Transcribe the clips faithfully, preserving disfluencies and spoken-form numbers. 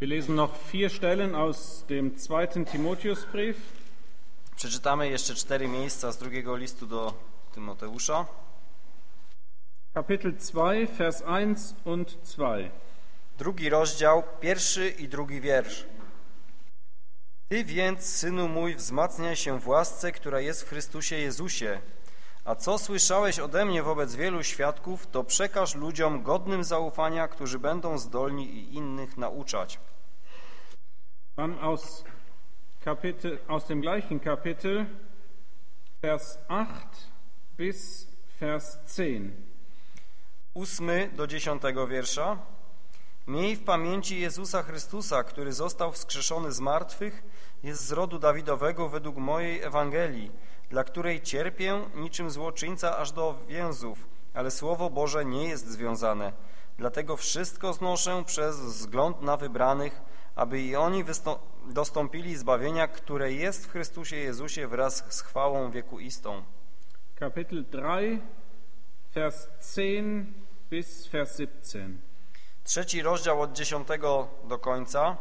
Wir lesen noch vier Stellen aus dem zweiten Timotheusbrief. Przeczytamy jeszcze cztery miejsca z drugiego listu do Tymoteusza. Kapitel zwei, Vers eins und zwei. Drugi rozdział, pierwszy i drugi wiersz. Ty więc, synu mój, wzmacniaj się w łasce, która jest w Chrystusie Jezusie. A co słyszałeś ode mnie wobec wielu świadków, to przekaż ludziom godnym zaufania, którzy będą zdolni i innych nauczać. Dann aus, Kapitel, aus dem gleichen Kapitel, Vers acht bis Vers zehn. Ósmy do dziesiątego wiersza. Miej w pamięci Jezusa Chrystusa, który został wskrzeszony z martwych, jest z rodu Dawidowego według mojej Ewangelii, dla której cierpię niczym złoczyńca aż do więzów, ale Słowo Boże nie jest związane. Dlatego wszystko znoszę przez wzgląd na wybranych, aby i oni dostąpili zbawienia, które jest w Chrystusie Jezusie wraz z chwałą wiekuistą. Kapitel drei, Vers zehn bis Vers siebzehn. Trzeci rozdział od dziesiątego do końca.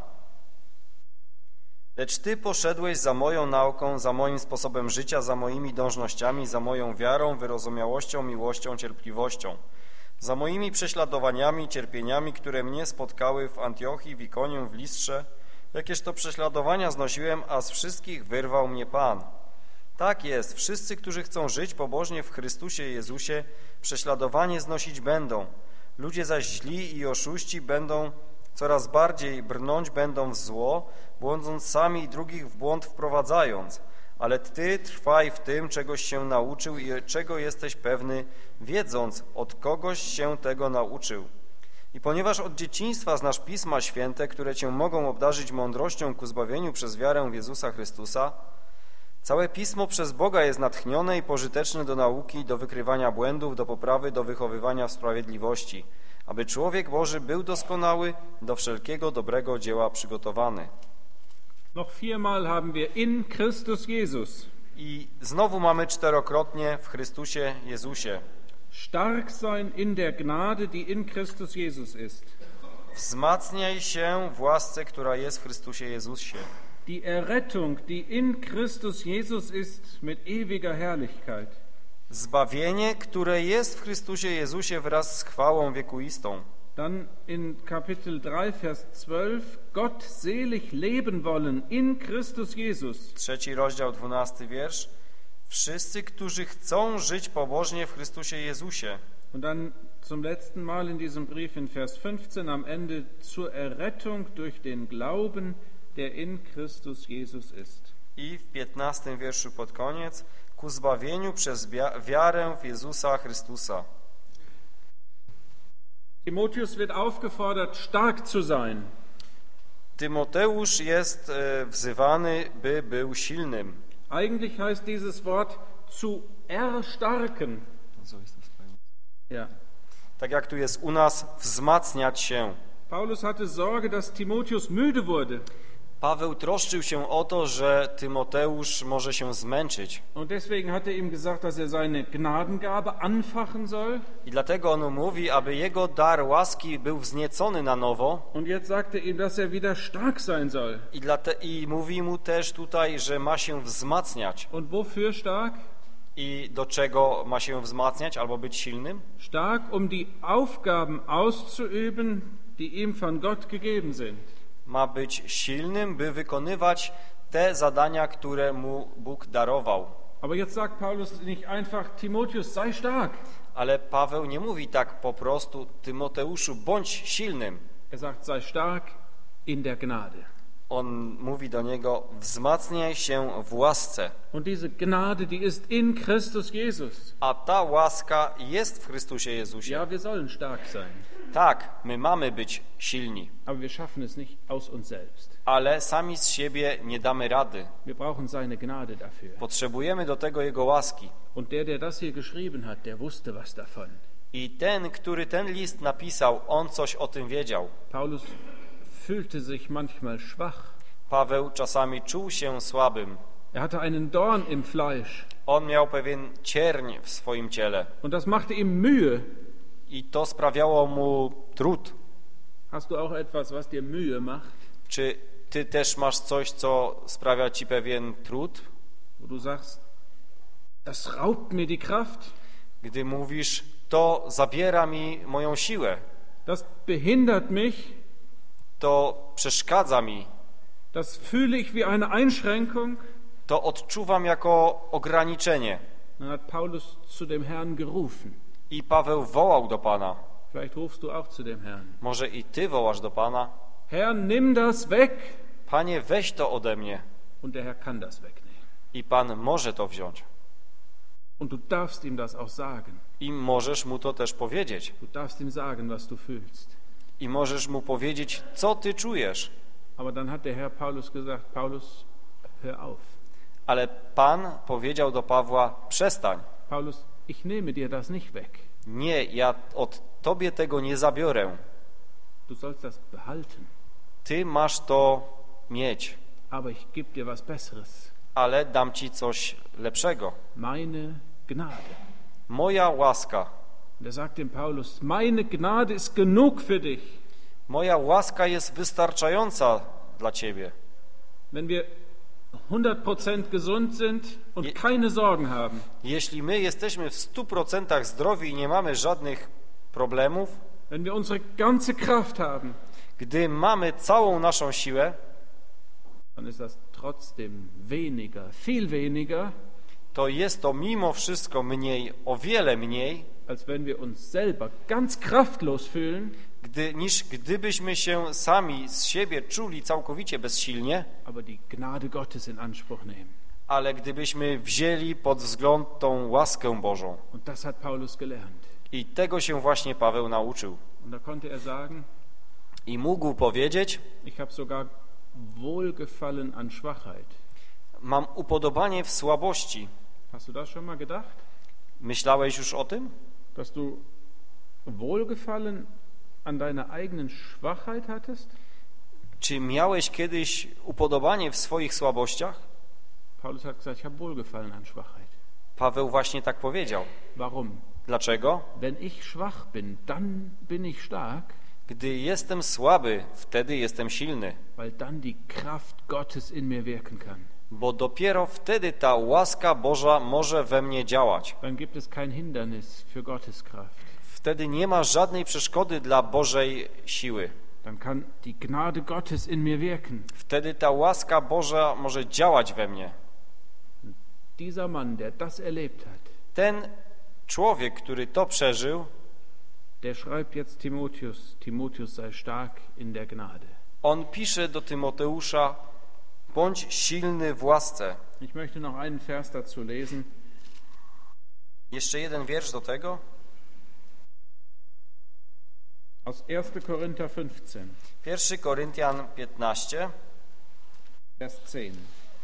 Lecz Ty poszedłeś za moją nauką, za moim sposobem życia, za moimi dążnościami, za moją wiarą, wyrozumiałością, miłością, cierpliwością, za moimi prześladowaniami, cierpieniami, które mnie spotkały w Antiochii, w Ikonium, w Listrze, jakież to prześladowania znosiłem, a z wszystkich wyrwał mnie Pan. Tak jest, wszyscy, którzy chcą żyć pobożnie w Chrystusie Jezusie, prześladowanie znosić będą. Ludzie zaś źli i oszuści będą coraz bardziej brnąć będą w zło, błądząc sami i drugich w błąd wprowadzając. Ale Ty trwaj w tym, czegoś się nauczył i czego jesteś pewny, wiedząc, od kogoś się tego nauczył. I ponieważ od dzieciństwa znasz Pisma Święte, które Cię mogą obdarzyć mądrością ku zbawieniu przez wiarę w Jezusa Chrystusa, całe Pismo przez Boga jest natchnione i pożyteczne do nauki, do wykrywania błędów, do poprawy, do wychowywania w sprawiedliwości, aby człowiek Boży był doskonały, do wszelkiego dobrego dzieła przygotowany. Noch viermal haben wir in Christus Jesus. I znowu mamy czterokrotnie w Chrystusie Jezusie. Stark sein in der Gnade, die in Christus Jesus ist. Wzmacniaj się w łasce, która jest w Chrystusie Jezusie. Die Errettung, die in Christus Jesus ist, mit ewiger Herrlichkeit. Zbawienie, które jest w Chrystusie Jezusie wraz z chwałą wiekuistą. Dann in Kapitel drei, Vers zwölf, Gott selig leben wollen in Christus Jesus. Trzeci rozdział, dwunasty wiersz. Wszyscy, którzy chcą żyć pobożnie w Chrystusie Jezusie. Und dann zum letzten Mal in diesem Brief in Vers fünfzehn am Ende zur Errettung durch den Glauben, der in Christus Jesus ist. I w piętnastym wierszu pod koniec, ku zbawieniu przez wiarę w Jezusa Chrystusa. Timotheus wird aufgefordert, stark zu sein. Tymoteusz jest wzywany, by był silnym. Eigentlich heißt dieses Wort zu erstarken. So ist das bei uns. Ja. Tak jak tu jest u nas, wzmacniać się. Paulus hatte Sorge, dass Timotheus müde wurde. Paweł troszczył się o to, że Tymoteusz może się zmęczyć. Und deswegen hat er ihm gesagt, dass er seine Gnadengabe anfachen soll. I dlatego on mówi, aby jego dar łaski był wzniecony na nowo. Und jetzt sagt er ihm, dass er wieder stark sein soll. I, dlate, I mówi mu też tutaj, że ma się wzmacniać. Und wofür stark? I do czego ma się wzmacniać albo być silnym? Stark, um die Aufgaben auszuüben, die ihm von Gott gegeben sind. Ma być silnym, by wykonywać te zadania, które mu Bóg darował. Aber jetzt sagt Paulus nicht einfach, Timotheus, sei stark. Ale Paweł nie mówi tak po prostu, Tymoteuszu, bądź silnym. Er sagt, sei stark in der Gnade. On mówi do niego, wzmacniaj się w łasce. Und diese Gnade, die ist in Christus Jesus. A ta łaska jest w Chrystusie Jezusie. Ja, wir sollen stark sein. Tak, my mamy być silni. Aber wir schaffen es nicht aus uns selbst. Ale sami z siebie nie damy rady. Wir brauchen seine Gnade dafür. Potrzebujemy do tego Jego łaski. Und der, der das hier geschrieben hat, der wusste was davon. I ten, który ten list napisał, on coś o tym wiedział. Paulus fühlte sich manchmal schwach. Paweł czasami czuł się słabym. Er hatte einen Dorn im Fleisch. On miał pewien cierń w swoim ciele. Und das machte ihm Mühe. I to sprawiało mu trud. Hast du auch etwas, was dir Mühe macht? Czy ty też masz coś, co sprawia ci pewien trud? Wo du sagst, das raubt mir die Kraft, Gdy mówisz, to zabiera mi moją siłę, das behindert mich, to przeszkadza mi, das fühle ich wie eine Einschränkung. to odczuwam jako ograniczenie. Dann hat Paulus zu dem Herrn gerufen. I Paweł wołał do Pana. Vielleicht rufst du auch zu dem Herrn. Może i ty wołasz do Pana? Herr, nimm das weg. Panie, weź to ode mnie. Und der Herr kann das wegnehmen. I Pan może to wziąć. Und du darfst ihm das auch sagen. I możesz mu to też powiedzieć. Du darfst ihm sagen, was du fühlst. I możesz mu powiedzieć, co ty czujesz. Aber dann hat der Herr Paulus gesagt, Paulus, hör auf. Ale Pan powiedział do Pawła, przestań. Paulus, ich nehme dir das nicht weg. Nie, ja od tobie tego nie zabiorę. Du sollst das behalten. Ty masz to mieć, Aber ich gebe dir was Besseres. ale dam ci coś lepszego. Meine Gnade. Moja łaska, Und er sagt dem Paulus, meine Gnade ist genug für dich. moja łaska jest wystarczająca dla ciebie. Wenn wir hundert Prozent gesund sind und Je- keine Sorgen haben, Jeśli my jesteśmy w stu procentach zdrowi i nie mamy żadnych problemów, wenn wir unsere ganze Kraft haben, gdy mamy całą naszą siłę, dann ist das trotzdem weniger, viel weniger, to jest to mimo wszystko mniej, o wiele mniej, als wenn wir uns selber ganz kraftlos fühlen, gdy, niż gdybyśmy się sami z siebie czuli całkowicie bezsilnie, aber die Gnade Gottes in Anspruch nehmen. ale gdybyśmy wzięli pod wzgląd tą łaskę Bożą. Und das hat Paulus gelernt. I tego się właśnie Paweł nauczył. Und da konnte er sagen, I mógł powiedzieć, ich habe sogar Wohlgefallen an Schwachheit. mam upodobanie w słabości. Hast du das schon mal gedacht? Myślałeś już o tym? Dass du Wohlgefallen an deiner eigenen Schwachheit hattest? Czy miałeś kiedyś upodobanie w swoich słabościach? Paulus hat gesagt, ich habe Wohlgefallen an Schwachheit. Paweł właśnie tak powiedział. Warum? Dlaczego? Wenn ich schwach bin, dann bin ich stark, Gdy jestem słaby, wtedy jestem silny, weil dann die Kraft Gottes in mir wirken kann. bo dopiero wtedy ta łaska Boża może we mnie działać. Dann gibt es kein Hindernis für Gottes Kraft. Wtedy nie ma żadnej przeszkody dla Bożej siły. Dann kann die Gnade Gottes in mir wirken. Wtedy ta łaska Boża może działać we mnie. Dieser Mann, der das erlebt hat, Ten człowiek, który to przeżył, der schreibt jetzt Timotheus, Timotheus sei stark in der Gnade. on pisze do Tymoteusza, bądź silny w łasce. Ich möchte noch einen Vers dazu lesen. Jeszcze jeden wiersz do tego. Aus erster Korinther fünfzehn, Pierwszy Koryntian piętnaście, Vers zehn.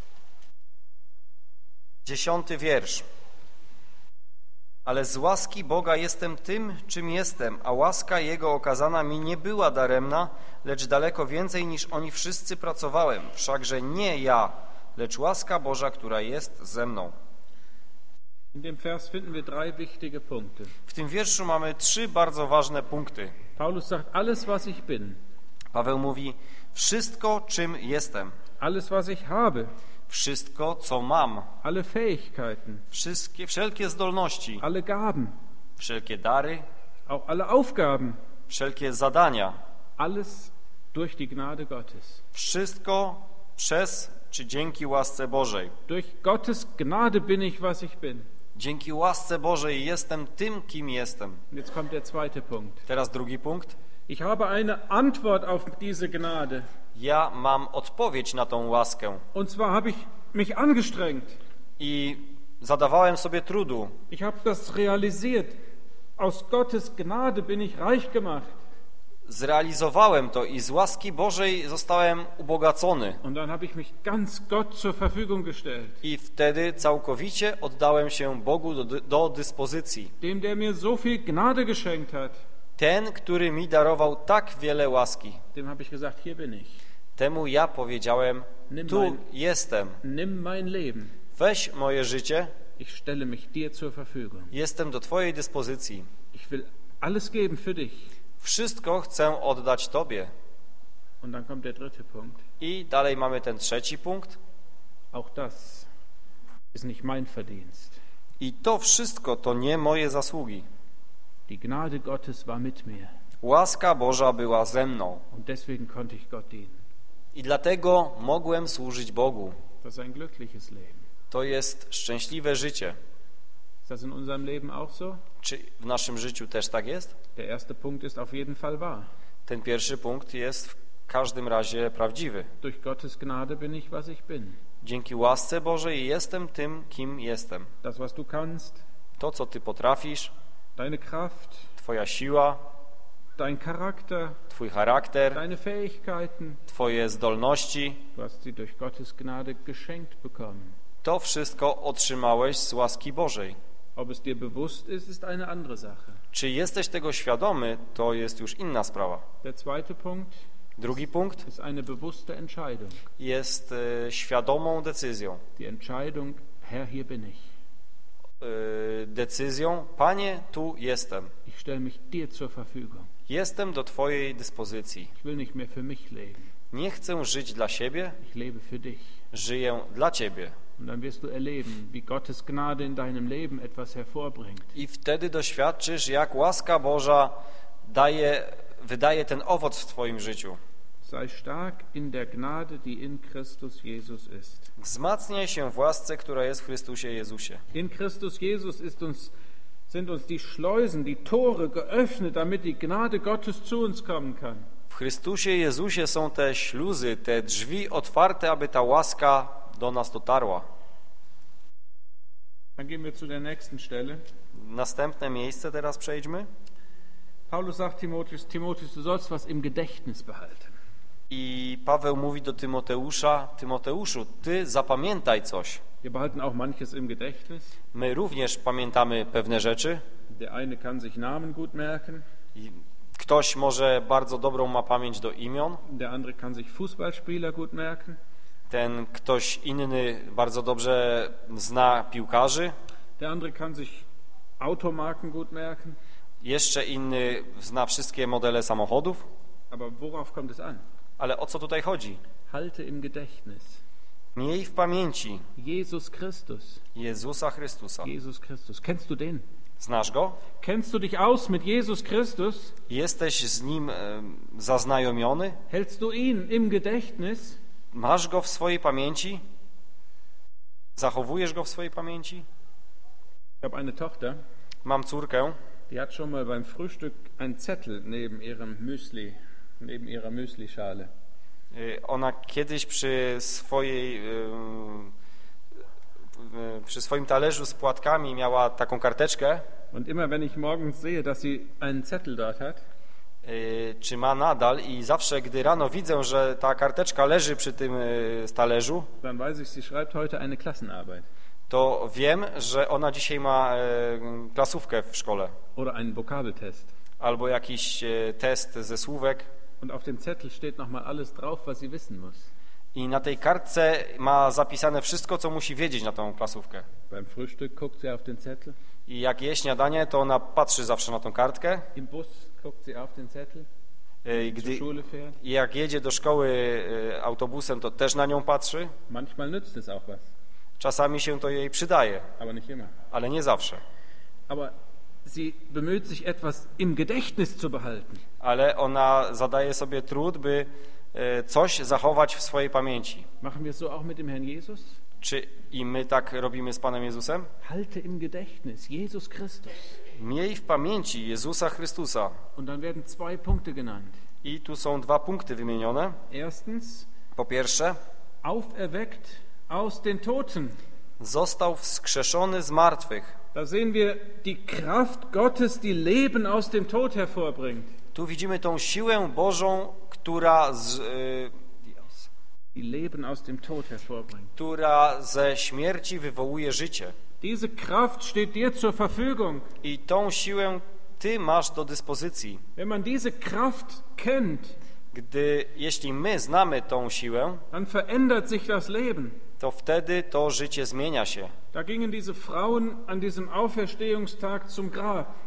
dziesiąty wiersz. Ale z łaski Boga jestem tym, czym jestem, a łaska Jego okazana mi nie była daremna, lecz daleko więcej niż oni wszyscy pracowałem. Wszakże nie ja, lecz łaska Boża, która jest ze mną. In dem Vers finden wir drei wichtige Punkte. W tym wierszu mamy trzy bardzo ważne punkty. Paulus sagt, alles was ich bin, Paweł mówi, wszystko, czym jestem, alles was ich habe, wszystko, co mam, alle Fähigkeiten, wszystkie, wszelkie zdolności, alle Gaben, wszelkie dary, auch alle Aufgaben, wszelkie zadania, alles durch die Gnade Gottes. wszystko przez czy dzięki łasce Bożej. Durch Gottes Gnade bin ich, was ich bin. Dzięki łasce Bożej jestem tym, kim jestem. Und jetzt kommt der zweite Punkt. Teraz drugi punkt. Ich habe eine Antwort auf diese Gnade. Ja mam odpowiedź na tą łaskę Und zwar habe ich mich angestrengt. i zadawałem sobie trudu. Ich habe das realisiert. Aus Gottes Gnade bin ich reich gemacht. Zrealizowałem to i z łaski Bożej zostałem ubogacony. Und dann habe ich mich ganz Gott zur Verfügung gestellt. I wtedy całkowicie oddałem się Bogu do, do dyspozycji. Dem, der mir so viel Gnade geschenkt hat, Ten, który mi darował tak wiele łaski. dem habe ich gesagt, hier bin ich. Temu ja powiedziałem, tu jestem. Nimm mein Leben. Weź moje życie, Ich stelle mich dir zur Verfügung. jestem do twojej dyspozycji. Ich will alles geben für dich. Wszystko chcę oddać Tobie. Und dann kommt der dritte Punkt. I dalej mamy ten trzeci punkt. Auch das ist nicht mein Verdienst. I to wszystko to nie moje zasługi. Die Gnade Gottes war mit mir. Łaska Boża była ze mną. Und deswegen konnte ich Gott dienen. I dlatego mogłem służyć Bogu. Das ist ein glückliches Leben. To jest szczęśliwe życie. Ist das in unserem Leben auch so? Czy w naszym życiu też tak jest? Der erste Punkt ist auf jeden Fall wahr. Ten pierwszy punkt jest w każdym razie prawdziwy. Durch Gottes Gnade bin ich, was ich bin. Dzięki łasce Bożej jestem tym, kim jestem. Das, was du kannst, To, co Ty potrafisz, deine Kraft, Twoja siła, dein Charakter, Twój charakter, deine Fähigkeiten, Twoje zdolności, du hast sie durch Gottes Gnade geschenkt bekommen. to wszystko otrzymałeś z łaski Bożej. Ob es dir bewusst ist, ist eine andere Sache. Czy jesteś tego świadomy, to jest już inna sprawa. Der zweite Punkt Drugi punkt ist eine bewusste Entscheidung. jest e, świadomą decyzją. Die Entscheidung, Herr, hier bin ich. E, decyzją, Panie, tu jestem. Ich stelle mich dir zur Verfügung. Jestem do Twojej dyspozycji. Ich will nicht mehr für mich leben. Nie chcę żyć dla siebie, Ich lebe für dich. żyję dla Ciebie. Und dann wirst du erleben, wie Gottes Gnade in deinem Leben etwas hervorbringt. I wtedy doświadczysz, jak łaska Boża daje, wydaje ten owoc w Twoim życiu. Sei stark in der Gnade, die in Christus Jesus ist. Wzmacniaj się w łasce, która jest w Chrystusie Jezusie. In Christus Jesus ist uns, sind uns die Schleusen, die Tore geöffnet, damit die Gnade Gottes zu uns kommen kann. W Chrystusie Jezusie są te śluzy, te drzwi otwarte, aby ta łaska do nas dotarła. Dann gehen wir zu der nächsten Stelle. Następne miejsce teraz przejdźmy. Paulus sagt Timotheus, Timotheus, du sollst was im Gedächtnis behalten. I Paweł mówi do Tymoteusza, Tymoteuszu, ty zapamiętaj coś. Wir behalten auch manches im Gedächtnis. My również pamiętamy pewne rzeczy. Der eine kann sich Namen gut merken, I ktoś może bardzo dobrą ma pamięć do imion, der andere kann sich Fußballspieler gut merken, ten ktoś inny bardzo dobrze zna piłkarzy, der andere kann sich Automarken gut merken. jeszcze inny zna wszystkie modele samochodów. Aber worauf kommt es an? Ale o co tutaj chodzi? Halte im Gedächtnis. Miej w pamięci Jesus Christus. Jezusa Chrystusa. Jesus Christus. Kennst du den? Znasz Go? Kennst du dich aus mit Jesus Christus? Jesteś z Nim e, zaznajomiony? Hältst du ihn im Gedächtnis? Masz Go w swojej pamięci? Zachowujesz Go w swojej pamięci? Ich habe eine Tochter, Mam córkę, die hat schon mal beim Frühstück einen Zettel neben ihrem Müsli, neben ihrer Müslischale. e, ona kiedyś przy swojej e, e, przy swoim talerzu z płatkami miała taką karteczkę. Und immer wenn ich morgens sehe, dass sie einen Zettel dort hat, e, czy ma nadal i zawsze, gdy rano widzę, że ta karteczka leży przy tym e, talerzu, dann weiß ich, sie schreibt heute eine Klassenarbeit to wiem, że ona dzisiaj ma e, klasówkę w szkole oder einen Vokabeltest. albo jakiś e, test ze słówek Und auf dem Zettel steht nochmal alles drauf, was sie wissen muss. i na tej kartce ma zapisane wszystko, co musi wiedzieć na tą klasówkę. Beim Frühstück guckt sie auf den Zettel, I jak je śniadanie, to ona patrzy zawsze na tą kartkę. im Bus guckt sie auf den Zettel, E, I zur gdy, Schule fährt. i jak jedzie do szkoły e, autobusem, to też na nią patrzy. Manchmal nützt es auch was, Czasami się to jej przydaje, aber nicht immer. ale nie zawsze. Aber sie bemüht sich, etwas im Gedächtnis zu behalten. Ale ona zadaje sobie trud, by e, coś zachować w swojej pamięci. Machen wir es so auch mit dem Herrn Jesus? Czy i my tak robimy z Panem Jezusem? Halte im Gedächtnis Jesus Christus. Miej w pamięci Jezusa Chrystusa. Und dann werden zwei Punkte genannt. I tu są dwa punkty wymienione. Erstens, Po pierwsze, auferweckt aus den Toten. został wskrzeszony z martwych. Da sehen wir die Kraft Gottes, die Leben aus dem Tod hervorbringt. Tu widzimy tą siłę Bożą, która, z, y, Die Leben aus dem Tod hervorbringt. która ze śmierci wywołuje życie. Diese Kraft steht dir zur Verfügung. I tą siłę Ty masz do dyspozycji. Wenn man diese Kraft kennt, Gdy, jeśli my znamy tą siłę, dann verändert sich das Leben. to wtedy to życie zmienia się. Da gingen diese Frauen an diesem Auferstehungstag zum Grab.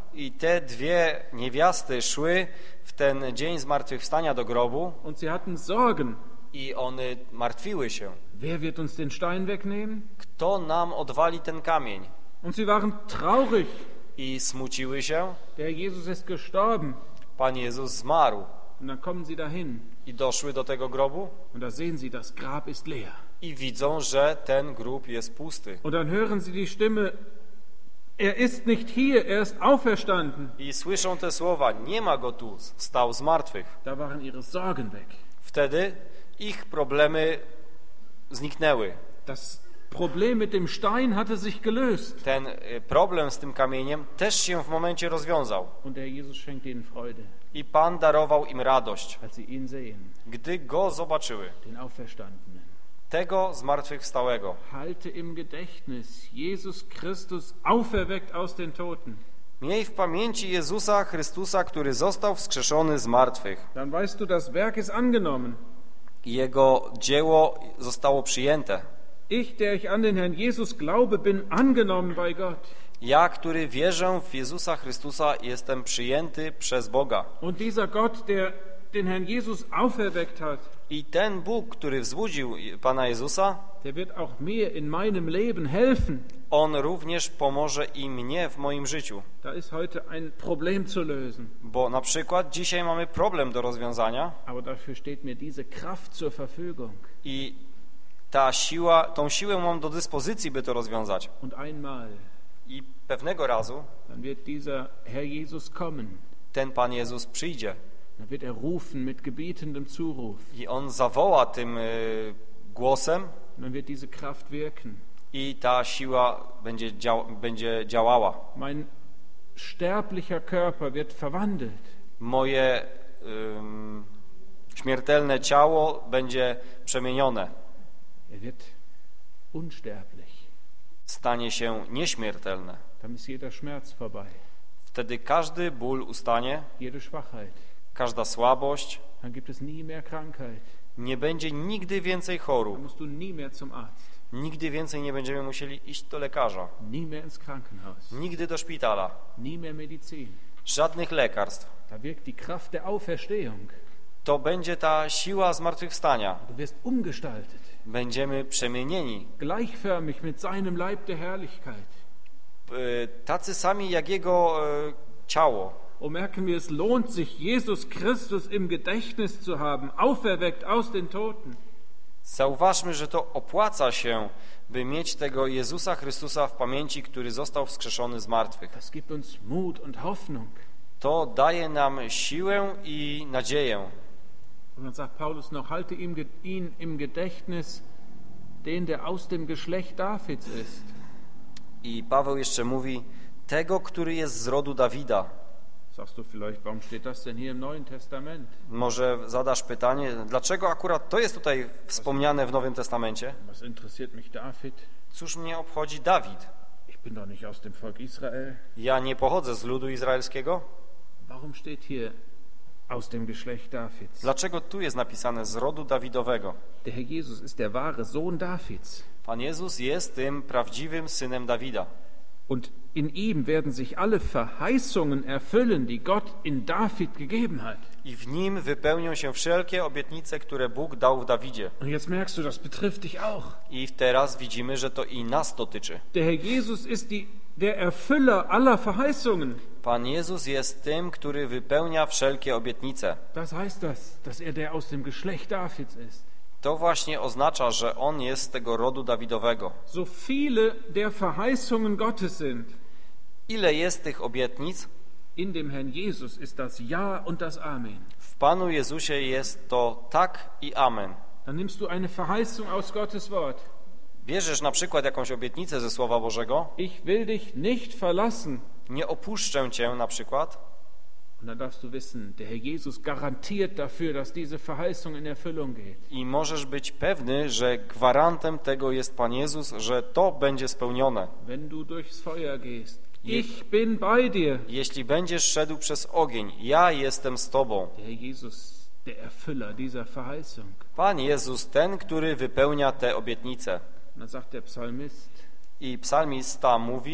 I te dwie niewiasty szły w ten dzień zmartwychwstania do grobu und sie hatten Sorgen. i one martwiły się. Wer wird uns den Stein wegnehmen? Kto nam odwali ten kamień? Und sie waren traurig. I smuciły się. Der Herr Jesus ist gestorben. Pan Jezus zmarł. Und dann kommen sie dahin. I doszły do tego grobu Und da sehen sie, das Grab ist leer. i widzą, że ten grób jest pusty. Und dann hören sie die Stimme, er ist nicht hier, er ist auferstanden. I słyszą te słowa, nie ma go tu, wstał z martwych. Da waren ihre Sorgen weg. Wtedy ich problemy zniknęły. Das Problem mit dem Stein hatte sich gelöst. Ten problem z tym kamieniem też się w momencie rozwiązał. Und der Jesus schenkt ihnen Freude, I Pan darował im radość, als sie ihn sehen, gdy go zobaczyły. den Auferstandenen. Tego zmartwychwstałego. Halte im Gedächtnis, Jesus Christus auferweckt aus den Toten. Miej w pamięci Jezusa Chrystusa, który został wskrzeszony z martwych. Dann weißt du, das Werk ist angenommen. I Jego dzieło zostało przyjęte. Ich, der ich an den Herrn Jesus glaube, bin angenommen bei Gott. Ja, który wierzę w Jezusa Chrystusa, jestem przyjęty przez Boga. Und dieser Gott, der den Herrn Jesus auferweckt hat, I ten Bóg, który wzbudził Pana Jezusa, der wird auch mir in meinem Leben helfen. On również pomoże i mnie w moim życiu. Da ist heute ein Problem zu lösen. Bo na przykład dzisiaj mamy problem do rozwiązania Aber dafür steht mir diese Kraft zur Verfügung. i ta siła, tą siłę mam do dyspozycji, by to rozwiązać. Und einmal, I pewnego razu dann wird dieser Herr Jesus kommen. ten Pan Jezus przyjdzie Dann wird er rufen mit gebietendem Zuruf. i On zawoła tym y, głosem Und dann wird diese Kraft wirken. i ta siła będzie, dział, będzie działała. Mein sterblicher Körper wird verwandelt. Moje ym, śmiertelne ciało będzie przemienione. Er wird unsterblich. Stanie się nieśmiertelne. Dann ist jeder Schmerz vorbei. Wtedy każdy ból ustanie, Jede Schwachheit. każda słabość. Dann gibt es nie mehr Krankheit. Nie będzie nigdy więcej Dann chorób. musst du nie mehr zum Arzt. Nigdy więcej nie będziemy musieli iść do lekarza. Nie mehr ins Krankenhaus. Nigdy do szpitala. Nie mehr Medizin. Żadnych lekarstw. Da wirkt die Kraft der Auferstehung. To będzie ta siła zmartwychwstania. Du wirst umgestaltet. Będziemy przemienieni. Gleichförmig mit seinem Leib der Herrlichkeit. Y, Tacy sami jak Jego y, ciało. Und merken wir, es lohnt sich, Jesus Christus im Gedächtnis zu haben, auferweckt aus den Toten. Zauważmy, że to opłaca się, by mieć tego Jezusa Chrystusa w pamięci, który został wskrzeszony z martwych. Das gibt uns Mut und Hoffnung. To daje nam siłę i nadzieję. Und dann sagt Paulus noch, halte ihm, ihn im Gedächtnis, den, der aus dem Geschlecht Davids ist. I Paweł jeszcze mówi, tego, który jest z rodu Dawida. Sagst du vielleicht, warum steht das denn hier im Neuen Testament? Może zadasz pytanie, dlaczego akurat to jest tutaj wspomniane w Nowym Testamencie? Was interessiert mich David? Cóż mnie obchodzi Dawid? Ich bin doch nicht aus dem Volk Israel. Ja nie pochodzę z ludu izraelskiego. Warum steht hier aus dem Geschlecht Davids? Dlaczego tu jest napisane z rodu Dawidowego? Der Herr Jesus ist der wahre Sohn Davids. Pan Jezus jest tym prawdziwym synem Dawida. Und in ihm werden sich alle Verheißungen erfüllen, die Gott in David gegeben hat. I w nim wypełnią się wszelkie obietnice, które Bóg dał w Dawidzie. Und jetzt merkst du, das betrifft dich auch. I teraz widzimy, że to i nas dotyczy. Der Herr Jesus ist die, der Erfüller aller Verheißungen. Pan Jezus jest tym, który wypełnia wszelkie obietnice. Das heißt das, dass er der aus dem Geschlecht Davids ist. To właśnie oznacza, że On jest z tego rodu Dawidowego. So viele der Verheißungen Gottes sind, Ile jest tych obietnic? in dem Herrn Jesus ist das Ja und das Amen. W Panu Jezusie jest to tak i amen. Dann nimmst du eine Verheißung aus Gottes Wort. Bierzesz na przykład jakąś obietnicę ze Słowa Bożego. Ich will dich nicht verlassen. Nie opuszczę Cię na przykład. Und dann darfst du wissen, der Herr Jesus garantiert dafür, dass diese Verheißung in Erfüllung geht. I możesz być pewny, że gwarantem tego jest Pan Jezus, że to będzie spełnione. Wenn du durchs Feuer gehst, ich bin bei dir. Jeśli będziesz szedł przez ogień, ja jestem z Tobą. Der Herr Jesus, der Erfüller dieser Verheißung. Pan Jezus, ten, który wypełnia te obietnice. Und dann sagt der Psalmist, I psalmista mówi,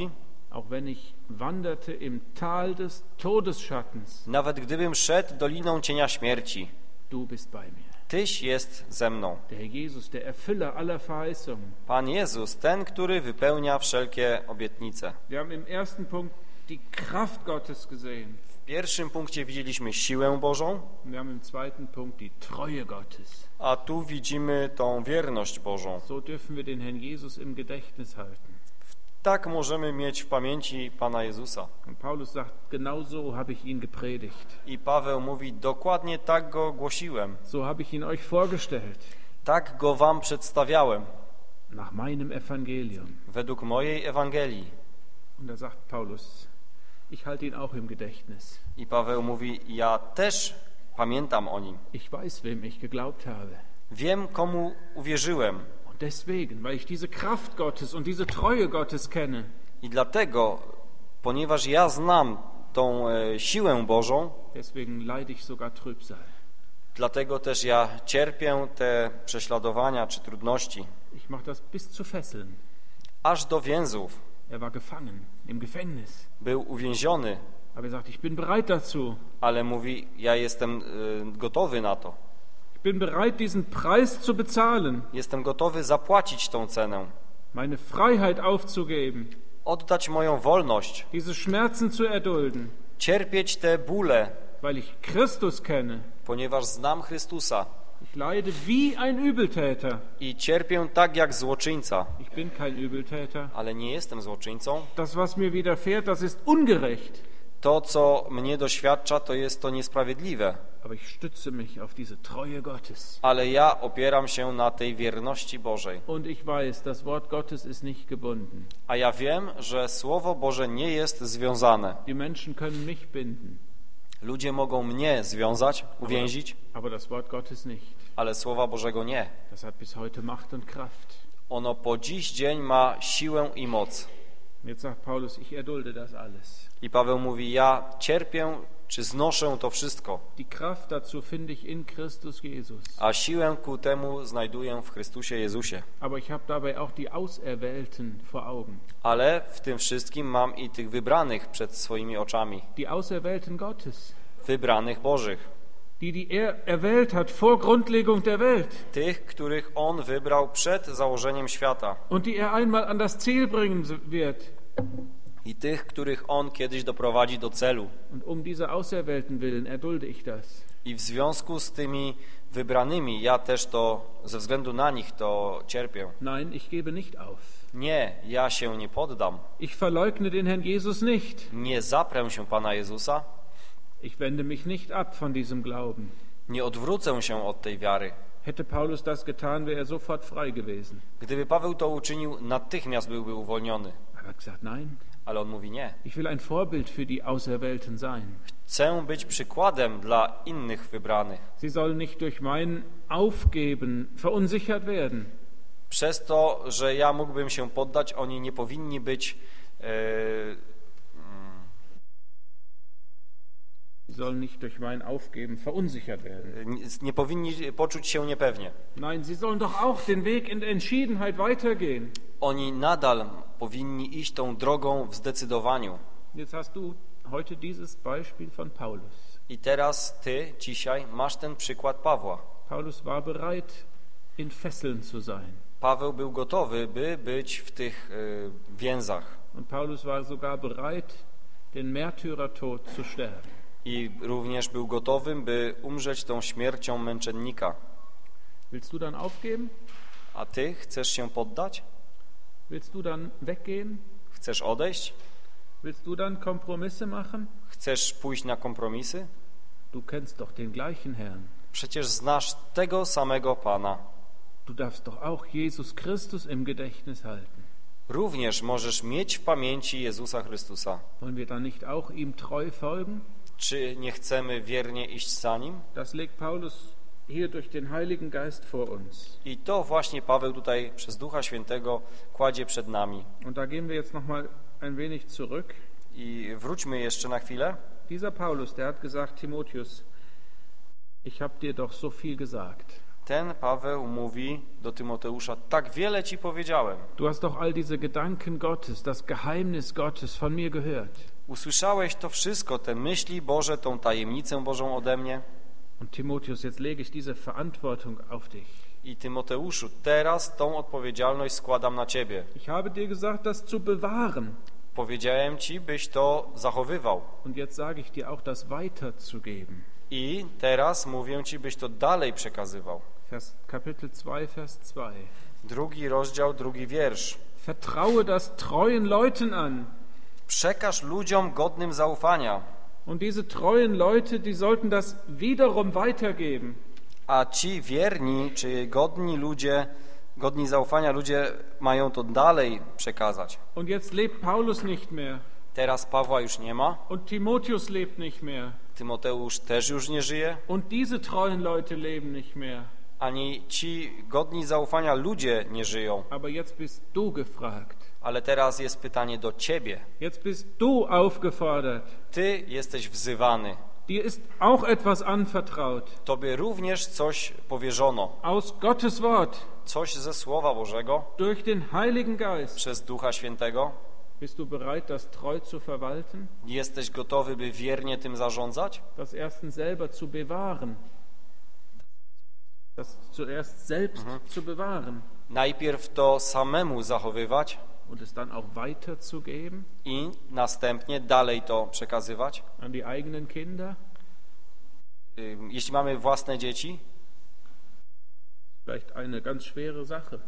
Auch wenn ich wanderte im Tal des Todesschattens, Nawet gdybym szedł doliną cienia śmierci, du bist bei mir. Tyś jest ze mną. Der Herr Jesus, der Erfüller aller Verheißungen. Pan Jezus, ten, który wypełnia wszelkie obietnice. Wir haben im ersten Punkt die Kraft Gottes gesehen. W pierwszym punkcie widzieliśmy siłę Bożą, Wir haben im zweiten Punkt die Treue Gottes. a tu widzimy tą wierność Bożą. So dürfen wir den Herrn Jesus im Gedächtnis halten. Tak możemy mieć w pamięci Pana Jezusa. Und Paulus sagt, genau so habe ich ihn gepredigt. I Paweł mówi, dokładnie tak go głosiłem, So habe ich ihn euch vorgestellt. tak go wam przedstawiałem, Nach meinem Evangelium. według mojej Ewangelii. Und da sagt Paulus, ich halte ihn auch im Gedächtnis. I Paweł mówi, ja też pamiętam o nim. Ich weiß, wem ich geglaubt habe. Wiem, komu uwierzyłem. Und deswegen, weil ich diese Kraft Gottes und diese Treue Gottes kenne, I dlatego, ponieważ ja znam tą e, siłę Bożą, deswegen leide ich sogar Trübsal. dlatego też ja cierpię te prześladowania czy trudności, Ich mache das bis zu Fesseln. aż do więzów. Er war gefangen im Gefängnis. Był uwięziony, Aber er sagt, ich bin bereit dazu. ale mówi, ja jestem e, gotowy na to. Ich bin bereit, diesen Preis zu bezahlen, Jestem gotowy zapłacić tą cenę, meine Freiheit aufzugeben, oddać moją wolność, diese Schmerzen zu erdulden, cierpieć te bóle, weil ich Christus kenne. ponieważ znam Chrystusa Ich leide wie ein Übeltäter. i cierpię tak jak złoczyńca, Ich bin kein Übeltäter. ale nie jestem złoczyńcą. Das, was mir widerfährt, das ist ungerecht. To, co mnie doświadcza, to jest to niesprawiedliwe, Aber ich stütze mich auf diese Treue Gottes. ale ja opieram się na tej wierności Bożej. Und ich weiß, das Wort Gottes ist nicht gebunden. A ja wiem, że Słowo Boże nie jest związane. Die Menschen können mich binden, Ludzie mogą mnie związać, uwięzić, aber das Wort Gottes nicht. ale Słowa Bożego nie. Das hat bis heute Macht und Kraft. Ono po dziś dzień ma siłę i moc. Und jetzt sagt Paulus, ich erdulde das alles. I Paweł mówi, ja cierpię, czy znoszę to wszystko, Die Kraft dazu finde ich in Christus Jesus. a siłę ku temu znajduję w Chrystusie Jezusie. Aber ich habe dabei auch die Auserwählten vor Augen. Ale w tym wszystkim mam i tych wybranych przed swoimi oczami, Die Auserwählten Gottes. wybranych Bożych, Die, die er erwählt hat vor Grundlegung der Welt. tych, których On wybrał przed założeniem świata Und die er einmal an das Ziel bringen wird. i tych, których On kiedyś doprowadzi do celu. Und um diese Auserwählten willen erdulde ich das. I w związku z tymi wybranymi ja też to, ze względu na nich to cierpię. Nein, ich gebe nicht auf. Nie, ja się nie poddam. Ich verleugne den Herrn Jesus nicht. Nie zaprę się Pana Jezusa, Ich wende mich nicht ab von diesem Glauben. nie odwrócę się od tej wiary. Hätte Paulus das getan, wäre er sofort frei gewesen. Gdyby Paweł to uczynił, natychmiast byłby uwolniony. Aber er hat gesagt, nein, Ale on mówi nie. ich will ein Vorbild für die Auserwählten sein. Chcę być przykładem dla innych wybranych. Sie sollen nicht durch mein Aufgeben verunsichert werden. Przez to, że ja mógłbym się poddać, oni nie powinni być e, Sie sollen nicht durch mein Aufgeben verunsichert werden. nie, nie powinni poczuć się niepewnie. Nein, sie sollen doch auch den Weg in der Entschiedenheit weitergehen. Oni nadal powinni iść tą drogą w zdecydowaniu. Jetzt hast du heute dieses Beispiel von Paulus. I teraz ty dzisiaj masz ten przykład Pawła. Paulus war bereit, in Fesseln zu sein. Paweł był gotowy, by być w tych y, więzach. Und Paulus war sogar bereit, den Märtyrertod zu sterben. I również był gotowym, by umrzeć tą śmiercią męczennika. Willst du dann aufgeben? A ty chcesz się poddać? Willst du dann weggehen? Chcesz odejść? Willst du dann Kompromisse machen? Chcesz pójść na kompromisy? Du kennst doch den gleichen Herrn. Przecież znasz tego samego Pana. Du darfst doch auch Jesus Christus im Gedächtnis halten. Również możesz mieć w pamięci Jezusa Chrystusa. Wollen wir dann nicht auch ihm treu folgen? Czy nie chcemy wiernie iść za Nim? Das legt Paulus hier durch den Heiligen Geist vor uns. I to właśnie Paweł tutaj przez Ducha Świętego kładzie przed nami. Und da gehen wir jetzt noch mal ein wenig zurück. I wróćmy jeszcze na chwilę. Dieser Paulus, der hat gesagt, Timotheus, ich habe dir doch so viel gesagt. Ten Paweł mówi do Tymoteusza, tak wiele ci powiedziałem. Du hast doch all diese Gedanken Gottes, das Geheimnis Gottes von mir gehört. Usłyszałeś to wszystko, te myśli Boże, tą tajemnicę Bożą ode mnie. Und Timotheus, jetzt lege ich diese Verantwortung auf dich. I Tymoteuszu, teraz tą odpowiedzialność składam na ciebie. Ich habe dir gesagt, das zu bewahren. Powiedziałem ci, byś to zachowywał. Und jetzt sage ich dir auch, das weiterzugeben. I teraz mówię ci, byś to dalej przekazywał. Vers, Kapitel zwei, Vers zwei. Drugi rozdział, drugi wiersz. Vertraue das treuen Leuten an. Przekaż ludziom godnym zaufania. Und diese treuen Leute, die sollten das wiederum weitergeben. A ci wierni, czy godni ludzie, godni zaufania ludzie mają to dalej przekazać. Und jetzt lebt Paulus nicht mehr. Teraz Pawła już nie ma. Und Timotheus lebt nicht mehr. Tymoteusz też już nie żyje. Und diese treuen Leute leben nicht mehr. Ani ci godni zaufania ludzie nie żyją. Aber jetzt bist du gefragt. Ale teraz jest pytanie do ciebie. Jetzt bist du aufgefordert. Ty jesteś wzywany. Dir ist auch etwas anvertraut. Tobie również coś powierzono. Aus Gottes Wort. Coś ze Słowa Bożego. Durch den Heiligen Geist. Przez Ducha Świętego. Bist du bereit, das treu zu verwalten? Jesteś gotowy, by wiernie tym zarządzać? Das erstens selber zu bewahren. Das zuerst selbst mhm. zu bewahren. Najpierw to samemu zachowywać. Und es dann auch weiterzugeben. I następnie dalej to przekazywać. An die eigenen Kinder. Jeśli mamy własne dzieci. Vielleicht eine ganz schwere Sache.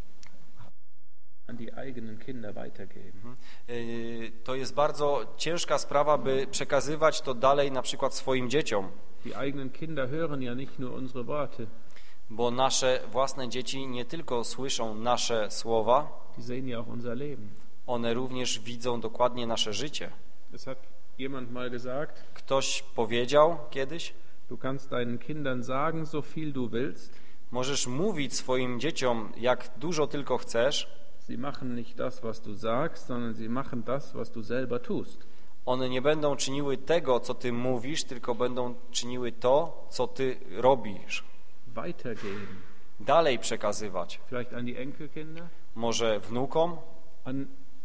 An die eigenen Kinder weitergeben. To jest bardzo ciężka sprawa, by przekazywać to dalej na przykład swoim dzieciom. Die eigenen Kinder hören ja nicht nur unsere Worte. Bo nasze własne dzieci nie tylko słyszą nasze słowa, die sehen ja auch unser Leben. One również widzą dokładnie nasze życie. Es hat jemand mal gesagt, ktoś powiedział kiedyś, du kannst deinen Kindern sagen, so viel du willst. Możesz mówić swoim dzieciom, jak dużo tylko chcesz. Sie machen nicht das, was du sagst, sondern sie machen das, was du selber tust. One nie będą czyniły tego, co ty mówisz, tylko będą czyniły to, co ty robisz. Weitergeben. Dalej przekazywać. Vielleicht an die Enkelkinder? Może wnukom? An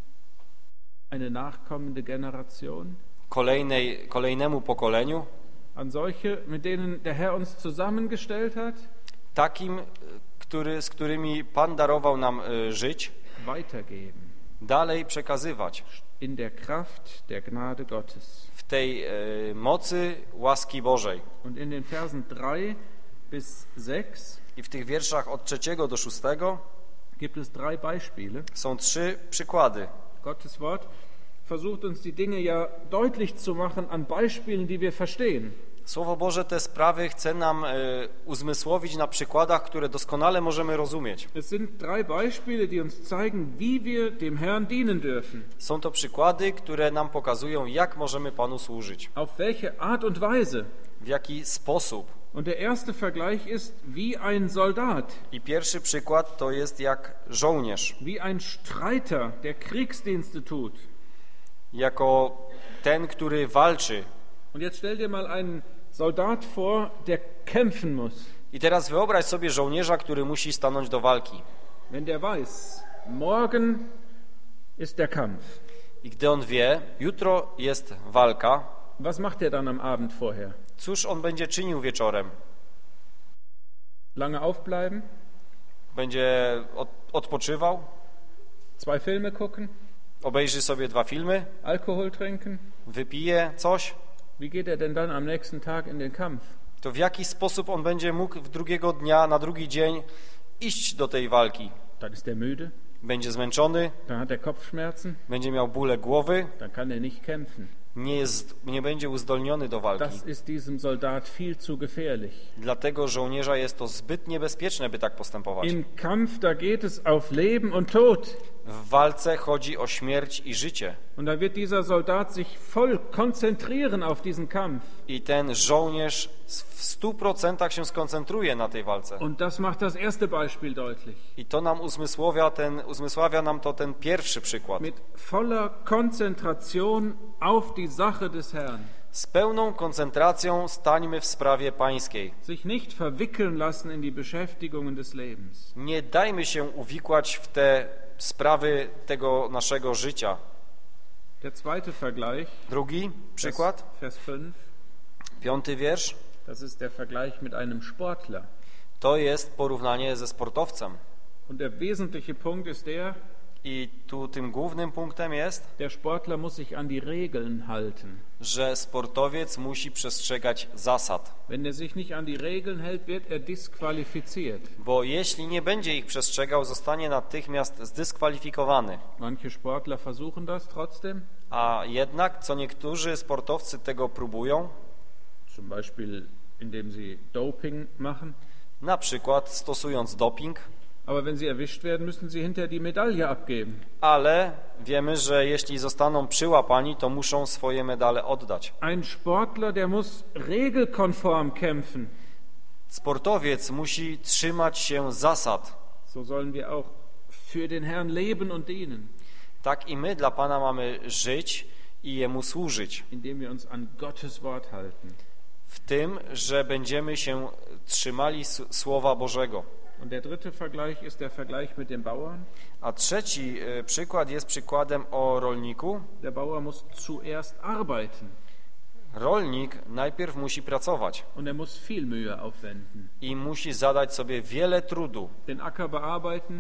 eine nachkommende Generation? Kolejnej, kolejnemu pokoleniu? An solche, mit denen der Herr uns zusammengestellt hat? Takim, który, z którymi Pan darował nam y, żyć. Weitergeben. Dalej przekazywać. In der Kraft der Gnade Gottes. W tej y, mocy łaski Bożej. Und in den Versen drei bis sechs I w tych wierszach od trzeciego do szóstego gibt es drei Beispiele. Są trzy przykłady. Gottes Wort versucht uns die Dinge ja deutlich zu machen an Beispielen, die wir verstehen. Słowo Boże te sprawy chce nam y, uzmysłowić na przykładach, które doskonale możemy rozumieć. Es sind drei Beispiele, die uns zeigen, wie wir dem Herrn dienen dürfen. Są to przykłady, które nam pokazują, jak możemy Panu służyć. Auf welche Art und Weise. W jaki sposób. Und der erste Vergleich ist wie ein Soldat. I pierwszy przykład to jest jak żołnierz. Wie ein Streiter, der Kriegsdienste tut. Jako ten, który walczy. Und jetzt stell dir mal einen Soldat vor, der kämpfen muss. I teraz wyobraź sobie żołnierza, który musi stanąć do walki. Wenn der weiß, morgen ist der Kampf. I gdy on wie, jutro jest walka. Was macht er dann am Abend vorher? Cóż on będzie czynił wieczorem? Lange aufbleiben? Będzie od, odpoczywał? Zwei Filme gucken? Obejrzy sobie dwa filmy? Alkohol trinken? Wypije coś? Wie geht er denn dann am nächsten Tag in den Kampf? To w jaki sposób on będzie mógł w drugiego dnia, na drugi dzień iść do tej walki? Dann ist er müde. Będzie zmęczony? Dann hat er Kopfschmerzen. Będzie miał bóle głowy? Dann kann er nicht kämpfen. Nie, jest, nie będzie uzdolniony do walki. Das ist diesem Soldat viel zu gefährlich. Dlatego żołnierza jest to zbyt niebezpieczne, by tak postępować. Im Kampf, da geht es auf Leben und Tod. W walce chodzi o śmierć i życie. Und da wird dieser Soldat sich voll konzentrieren auf diesen Kampf. I ten żołnierz w stu procentach się skoncentruje na tej walce. Und das macht das erste Beispiel deutlich. I to nam uzmysławia, ten, uzmysławia nam to ten pierwszy przykład. Mit voller Konzentration auf die Sache des Herrn. Z pełną koncentracją stańmy w sprawie pańskiej. Sich nicht verwickeln lassen in die Beschäftigungen des Lebens. Nie dajmy się uwikłać w te sprawy tego naszego życia. Der zweite Vergleich, Drugi przykład, Vers, Vers fünf, piąty wiersz, das ist der Vergleich mit einem Sportler. to jest porównanie ze sportowcem. Und der wesentliche Punkt ist der, I tu tym głównym punktem jest, der Sportler muss sich an die Regeln halten. że sportowiec musi przestrzegać zasad. Wenn er sich nicht an die Regeln hält, wird er disqualifiziert. Bo jeśli nie będzie ich przestrzegał, zostanie natychmiast zdyskwalifikowany. Manche Sportler versuchen das trotzdem, A jednak, co niektórzy sportowcy tego próbują, zum Beispiel indem sie Doping machen. na przykład stosując doping, Aber wenn sie erwischt werden, müssen sie hinterher die Medaille abgeben. ale wiemy, że jeśli zostaną przyłapani, to muszą swoje medale oddać. Ein Sportler, der muss regelkonform kämpfen. Sportowiec musi trzymać się zasad. So sollen wir auch für den Herrn leben und dienen, Tak i my dla Pana mamy żyć i Jemu służyć. indem wir uns an Gottes Wort halten. W tym, że będziemy się trzymali s- Słowa Bożego. Und der dritte Vergleich ist der Vergleich mit dem Bauern. A trzeci e, przykład jest przykładem o rolniku. Der Bauer muss zuerst arbeiten Rolnik najpierw musi pracować und er muss viel Mühe aufwenden. i musi zadać sobie wiele trudu. Den Acker bearbeiten,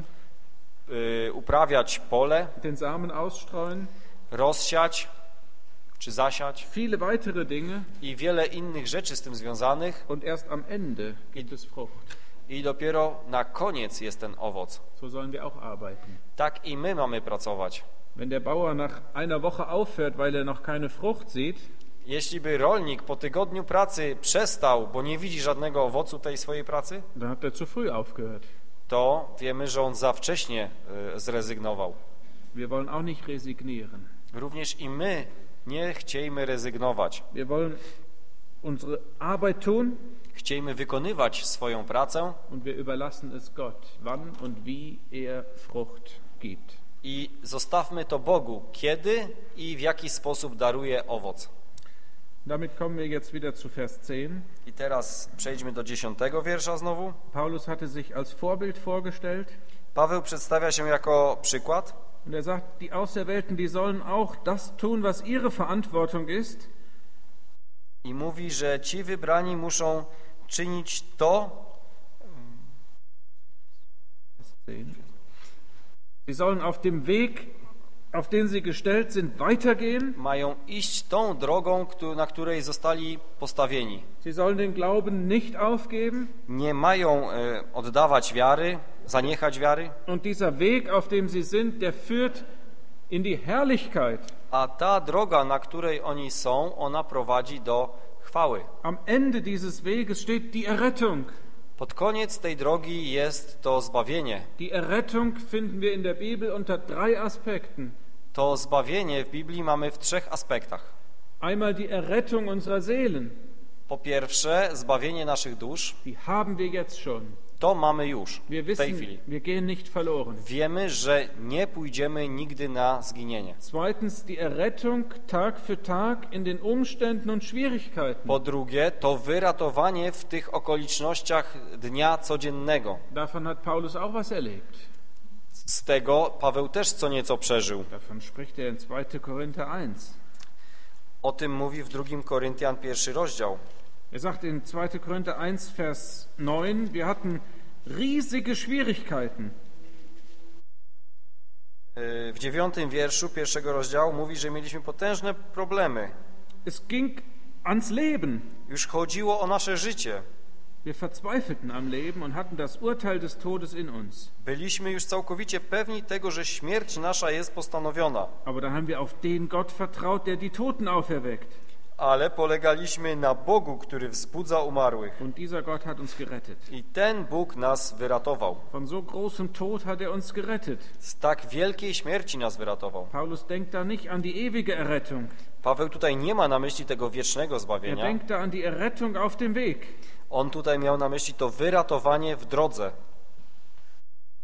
Y, uprawiać pole, den Samen ausstreuen, rozsiać czy zasiać viele weitere Dinge i wiele innych rzeczy z tym związanych und erst am Ende gibt es Frucht. i dopiero na koniec jest ten owoc. So sollen wir auch arbeiten. Tak i my mamy pracować. Wenn der Bauer nach einer Woche aufhört, weil er noch keine Frucht sieht, Jeśli by rolnik po tygodniu pracy przestał, bo nie widzi żadnego owocu tej swojej pracy, dann hat er zu früh aufgehört. to wiemy, że on za wcześnie y, zrezygnował. Wir wollen auch nicht resignieren. Również i my nie chciejmy rezygnować. Wir wollen unsere Arbeit tun Chciejmy wykonywać swoją pracę und wir überlassen es Gott, wann und wie er Frucht gibt. i zostawmy to Bogu, kiedy i w jaki sposób daruje owoc. Damit kommen wir jetzt wieder zu Vers zehn. I teraz przejdźmy do dziesiątego wiersza znowu. Paulus hatte sich als Vorbild vorgestellt Paweł przedstawia się jako przykład und er sagt, die Auserwählten, die sollen auch das tun, was ihre Verantwortung ist. i mówi, że ci wybrani muszą czynić to, Sie sollen auf dem Weg, auf den sie gestellt sind, weitergehen. mają iść tą drogą, któ- na której zostali postawieni. Sie sollen den Glauben nicht aufgeben. Nie mają e, oddawać wiary, zaniechać wiary, Und dieser Weg, auf dem sie sind, der führt in die Herrlichkeit. a ta droga, na której oni są, ona prowadzi do chwały. Am Ende dieses Weges steht die Errettung. Pod koniec tej drogi jest to zbawienie. Die Errettung finden wir in der Bibel unter drei Aspekten. To zbawienie w Biblii mamy w trzech aspektach. Einmal die Errettung unserer Seelen. Po pierwsze, zbawienie naszych dusz, Die haben wir jetzt schon. to mamy już Wir w tej wissen, chwili. wir gehen nicht verloren. Wiemy, że nie pójdziemy nigdy na zginienie. Zweitens die Errettung Tag für Tag in den Umständen und Schwierigkeiten. Po drugie, to wyratowanie w tych okolicznościach dnia codziennego. Davon hat Paulus auch was erlebt. Z tego Paweł też co nieco przeżył. Davon spricht er in zweiter Korinther eins. O tym mówi w drugim Koryntian pierwszy rozdział. Er sagt in zweiter Korinther eins, Vers neun, wir hatten riesige Schwierigkeiten. Yy, W dziewiątym wierszu pierwszego rozdziału mówi, że mieliśmy potężne problemy. Es ging ans Leben. Już chodziło o nasze życie. Wir verzweifelten am Leben und hatten das Urteil des Todes in uns. Byliśmy już całkowicie pewni tego, że śmierć nasza jest postanowiona. Aber da haben wir auf den Gott vertraut, der die Toten auferweckt. Ale polegaliśmy na Bogu, który wzbudza umarłych. Und dieser Gott hat uns gerettet. I ten Bóg nas wyratował. Von so großem Tod hat er uns gerettet. Z tak wielkiej śmierci nas wyratował. Paulus denkt da nicht an die ewige Errettung. Paweł tutaj nie ma na myśli tego wiecznego Er zbawienia. denkt da an die Errettung auf dem Weg. On tutaj miał na myśli to wyratowanie w drodze.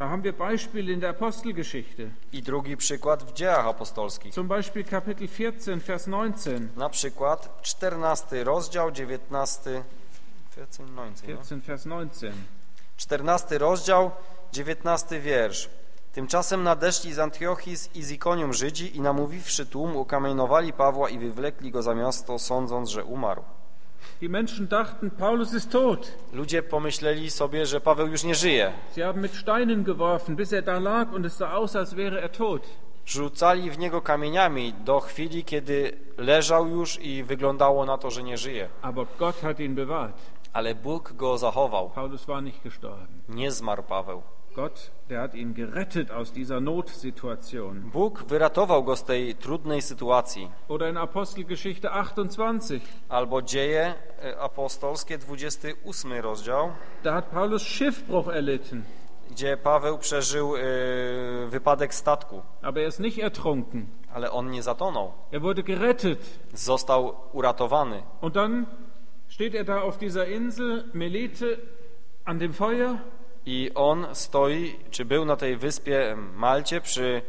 Da haben wir Beispiele in der Apostelgeschichte. I drugi przykład w Dziejach Apostolskich. Zum Beispiel Kapitel vierzehn, Vers neunzehn. Na przykład czternasty rozdział, dziewiętnasty, vierzehn, Vers neunzehn. czternasty rozdział, dziewiętnasty wiersz. Tymczasem nadeszli z Antiochii i z Ikonium Żydzi i namówiwszy tłum, ukamienowali Pawła i wywlekli go za miasto, sądząc, że umarł. Die Menschen dachten, Paulus ist tot. Ludzie pomyśleli sobie, że Paweł już nie żyje. Sie haben mit Steinen geworfen, bis er da lag und es sah aus, als wäre er tot. Rzucali w niego kamieniami do chwili, kiedy leżał już i wyglądało na to, że nie żyje. Aber Gott hat ihn bewahrt. Ale Bóg go zachował. Paulus war nicht gestorben. Nie zmarł Paweł. Gott, der hat ihn gerettet aus dieser Notsituation. Bóg wyratował go z tej trudnej sytuacji. Oder in Apostelgeschichte achtundzwanzig. Albo Dzieje Apostolskie, dwudziesty ósmy rozdział. Da hat Paulus Schiffbruch erlitten. Gdzie Paweł przeżył y, wypadek statku. Aber er ist nicht ertrunken. Ale on nie zatonął. Er wurde gerettet. Został uratowany. Und dann steht er da auf dieser Insel Melite an dem Feuer. I on stoi, czy był na tej wyspie Malcie przy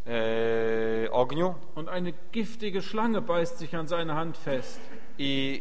e, ogniu. Und eine giftige Schlange beißt sich an seine Hand fest. I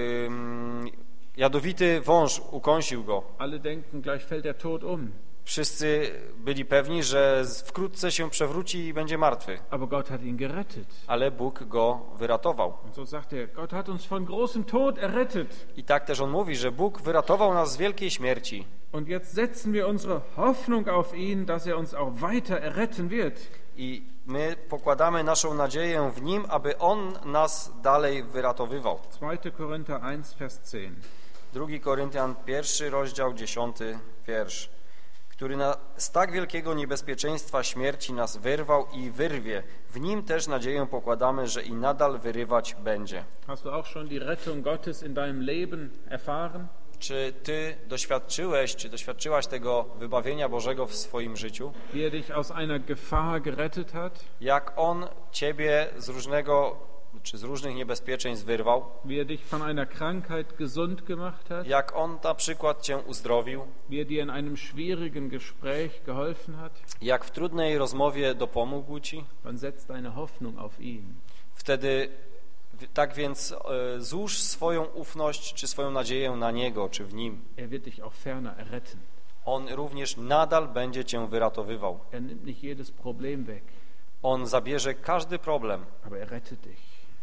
e, jadowity wąż ukąsił go. Alle denken, gleich fällt er tot um. Wszyscy byli pewni, że wkrótce się przewróci i będzie martwy. Aber Gott hat ihn gerettet. Ale Bóg go wyratował. Und so sagt er, Gott hat uns von großem Tod errettet. I tak też on mówi, że Bóg wyratował nas z wielkiej śmierci. Und jetzt setzen wir unsere Hoffnung auf ihn, dass er uns auch weiter erretten wird. I my pokładamy naszą nadzieję w Nim, aby On nas dalej wyratowywał. zweiter Korinther eins, Vers zehn. drugi Koryntian, pierwszy rozdział, dziesiąty wiersz. Który na, z tak wielkiego niebezpieczeństwa śmierci nas wyrwał i wyrwie. W Nim też nadzieję pokładamy, że i nadal wyrywać będzie. Hast du auch schon die Rettung Gottes in deinem Leben erfahren? Czy ty doświadczyłeś, czy doświadczyłaś tego wybawienia Bożego w swoim życiu? Wie er dich aus einer Gefahr gerettet hat? Jak On ciebie z różnego, czy z różnych niebezpieczeństw wyrwał? Wie er dich von einer Krankheit gesund gemacht hat? Jak On na przykład cię uzdrowił? Wie er dir in einem schwierigen Gespräch geholfen hat? Jak w trudnej rozmowie dopomógł ci? Dann setz deine Hoffnung auf ihn. Wtedy tak więc e, złóż swoją ufność czy swoją nadzieję na Niego, czy w Nim. Er wird dich auch ferner erretten. On również nadal będzie cię wyratowywał. Er nimmt nicht jedes Problem weg. On zabierze każdy problem. Aber er rettet dich.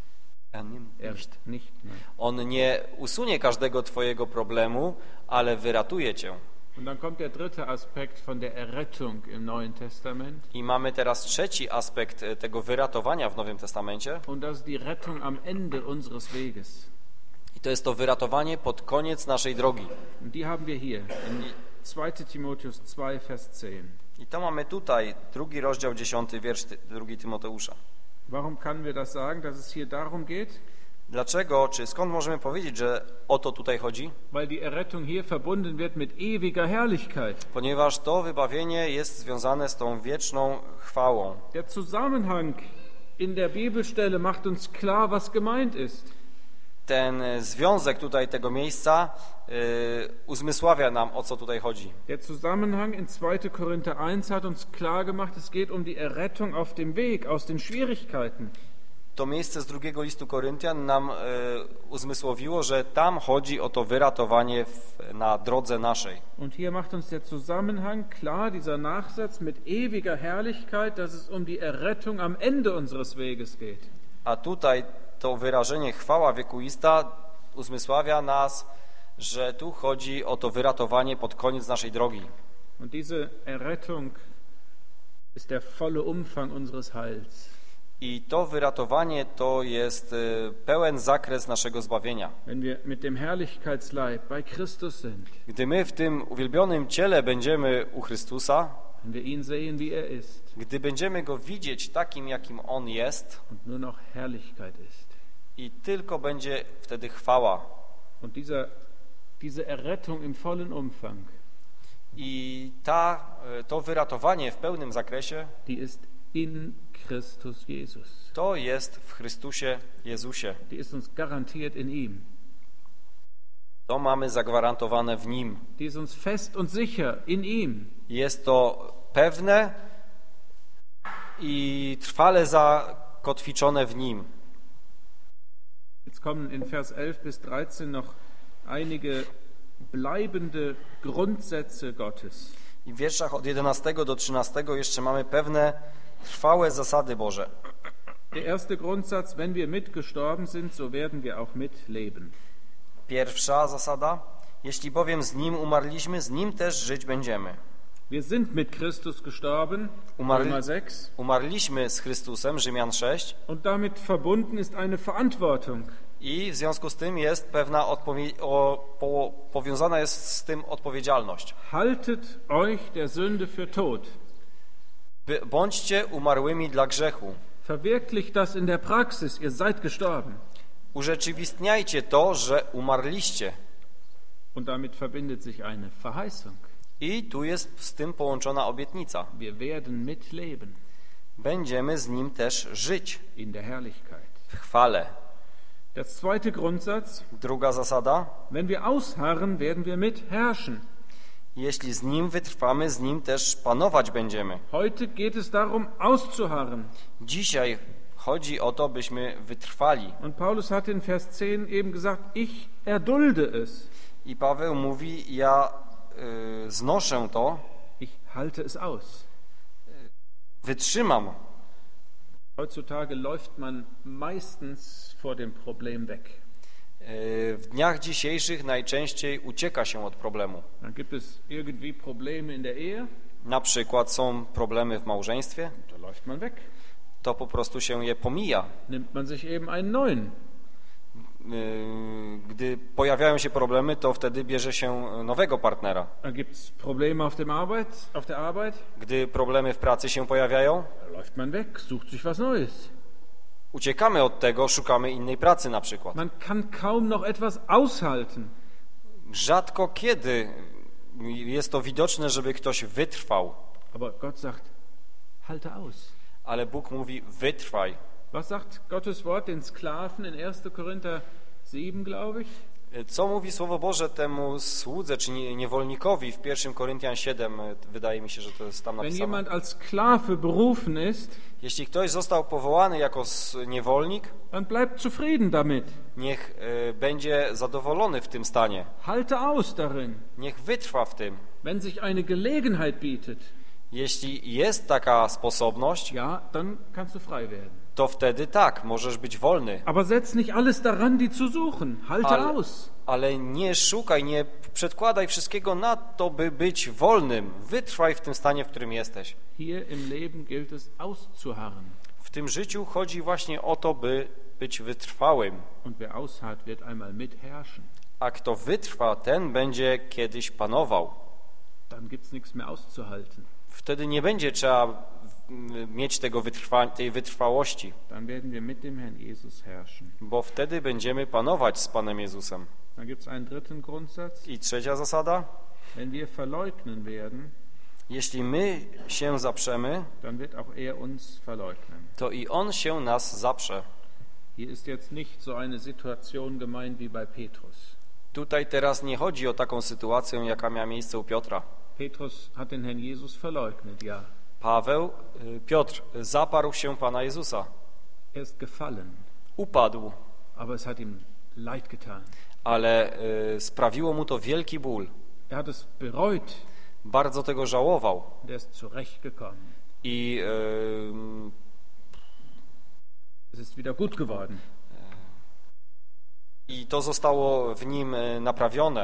Er nimmt Er nicht. nicht, nein. On nie usunie każdego twojego problemu, ale wyratuje cię. Und dann kommt der dritte Aspekt von der Errettung im Neuen Testament. I mamy teraz trzeci aspekt tego wyratowania w Nowym Testamencie. Und das ist die Rettung am Ende unseres Weges. I to jest to wyratowanie pod koniec naszej drogi. Und die haben wir hier in zweiter Timotheus zwei, Vers zehn. I to mamy tutaj, drugi rozdział, dziesiąty wiersz drugi Tymoteusza. Warum können wir das sagen, dass es hier darum geht? Dlaczego, czy skąd możemy powiedzieć, że o to tutaj chodzi? Weil die Errettung hier verbunden wird mit ewiger Herrlichkeit. Ponieważ to wybawienie jest związane z tą wieczną chwałą. Der Zusammenhang in der Bibelstelle macht uns klar, was gemeint ist. Ten związek tutaj tego miejsca yy, uzmysławia nam, o co tutaj chodzi. Der Zusammenhang in zweiter Korinther eins hat uns klar gemacht, es geht um die Errettung auf dem Weg, aus den Schwierigkeiten. To miejsce z drugiego listu Koryntian nam y, uzmysłowiło, że tam chodzi o to wyratowanie w, na drodze naszej. Und hier macht uns der Zusammenhang klar, dieser Nachsatz mit ewiger Herrlichkeit, dass es um die Errettung am Ende unseres Weges geht. A tutaj to wyrażenie chwała wiekuista uzmysławia nas, że tu chodzi o to wyratowanie pod koniec naszej drogi. Und diese Errettung ist der volle Umfang unseres Heils. I to wyratowanie to jest pełen zakres naszego zbawienia. Wenn wir mit dem Herrlichkeitsleib bei Christus sind, Gdy my w tym uwielbionym ciele będziemy u Chrystusa, wenn wir ihn sehen, wie er ist, gdy będziemy Go widzieć takim, jakim On jest, und nur noch Herrlichkeit ist. i tylko będzie wtedy chwała. Und dieser, diese Errettung im vollen Umfang, I ta, to wyratowanie w pełnym zakresie, die ist in Christus Jesus. to jest w Chrystusie Jezusie. Die ist uns garantiert in ihm. To mamy zagwarantowane w Nim. Die ist uns fest und sicher in ihm. Jest to pewne i trwale zakotwiczone w Nim. Jetzt kommen in Vers elf bis dreizehn noch einige bleibende Grundsätze Gottes. I w wierszach od jedenastego do trzynastego jeszcze mamy pewne trwałe zasady Boże. Der erste Grundsatz, wenn wir mitgestorben sind, so werden wir auch mitleben. Pierwsza zasada, jeśli bowiem z Nim umarliśmy, z Nim też żyć będziemy. Wir sind mit Christus gestorben, Umarli, Römer sechs. umarliśmy z Chrystusem, Rzymian sześć. Und damit verbunden ist eine Verantwortung. I w związku z tym jest pewna odpowie- o, po, powiązana jest z tym odpowiedzialność. Haltet euch der Sünde für tot. By, bądźcie umarłymi dla grzechu. Verwirklicht das in der Praxis, ihr seid gestorben. Urzeczywistniajcie to, że umarliście. Und damit verbindet sich eine Verheißung. I tu jest z tym połączona obietnica. Wir werden mitleben Będziemy z Nim też żyć in der Herrlichkeit. w chwale. Der zweite Grundsatz, Druga zasada, wenn wir ausharren, werden wir mitherrschen. jeśli z Nim wytrwamy, z Nim też panować będziemy. Heute geht es darum, auszuharren. Dzisiaj chodzi o to, byśmy wytrwali. Und Paulus hat in Vers zehn eben gesagt, ich erdulde es. I Paweł mówi, ja y, znoszę to, Ich halte es aus. wytrzymam. Heutzutage läuft man meistens vor dem Problem weg. Y, w dniach dzisiejszych najczęściej ucieka się od problemu. Dann gibt es irgendwie Probleme in der Ehe, Na przykład są problemy w małżeństwie, da läuft man weg. to po prostu się je pomija. Nimmt man sich eben einen neuen. Y, Gdy pojawiają się problemy, to wtedy bierze się nowego partnera. Dann gibt es Probleme auf, dem Arbeit, auf der Arbeit, Gdy problemy w pracy się pojawiają, da läuft man weg, sucht sich was Neues. uciekamy od tego, szukamy innej pracy na przykład. Man kann kaum noch etwas aushalten. Rzadko kiedy jest to widoczne, żeby ktoś wytrwał, Aber Gott sagt, halte aus. ale Bóg mówi wytrwaj. Was sagt Gottes Wort den Sklaven in erster Korinther sieben, glaube ich? Co mówi Słowo Boże temu słudze czy nie- niewolnikowi w pierwszym Koryntian siedem? Wydaje mi się, że to jest tam Wenn napisane. jemand als Sklave berufen ist, Jeśli ktoś został powołany jako s- niewolnik, dann bleibt zufrieden damit. niech y, będzie zadowolony w tym stanie. Halte aus darin. Niech wytrwa w tym. Wenn sich eine Gelegenheit bietet, Jeśli jest taka sposobność, ja, dann kannst du frei werden. to wtedy tak, możesz być wolny. Aber setz nicht alles daran, die zu suchen. Halte Ale, aus. ale nie szukaj, nie przedkładaj wszystkiego na to, by być wolnym. Wytrwaj w tym stanie, w którym jesteś. Hier im Leben gilt es auszuharren. W tym życiu chodzi właśnie o to, by być wytrwałym. Und wer ausharrt, wird einmal mitherrschen. A kto wytrwa, ten będzie kiedyś panował. Dann gibt es nichts mehr auszuhalten. Wtedy nie będzie trzeba mm, mieć tego wytrwa, tej wytrwałości, Dann werden wir mit dem Herrn Jesus herrschen. bo wtedy będziemy panować z Panem Jezusem. Dann gibt es einen dritten Grundsatz. I trzecia zasada, Wenn wir verleugnen werden, jeśli my się zaprzemy, dann wird auch er uns verleugnen. to i On się nas zaprze. Hier ist jetzt nicht so eine Situation gemeint wie bei Petrus. Tutaj teraz nie chodzi o taką sytuację, jaka miała miejsce u Piotra. Petrus hat den Herrn Jesus verleugnet, ja. Paweł, y, Piotr zaparł się Pana Jezusa. Er ist gefallen, Upadł, aber es hat ihm leid getan. ale y, sprawiło mu to wielki ból. Er hat es bereut, Bardzo tego żałował. und er ist zurechtgekommen. I y, Es ist wieder gut geworden. I to zostało w nim naprawione.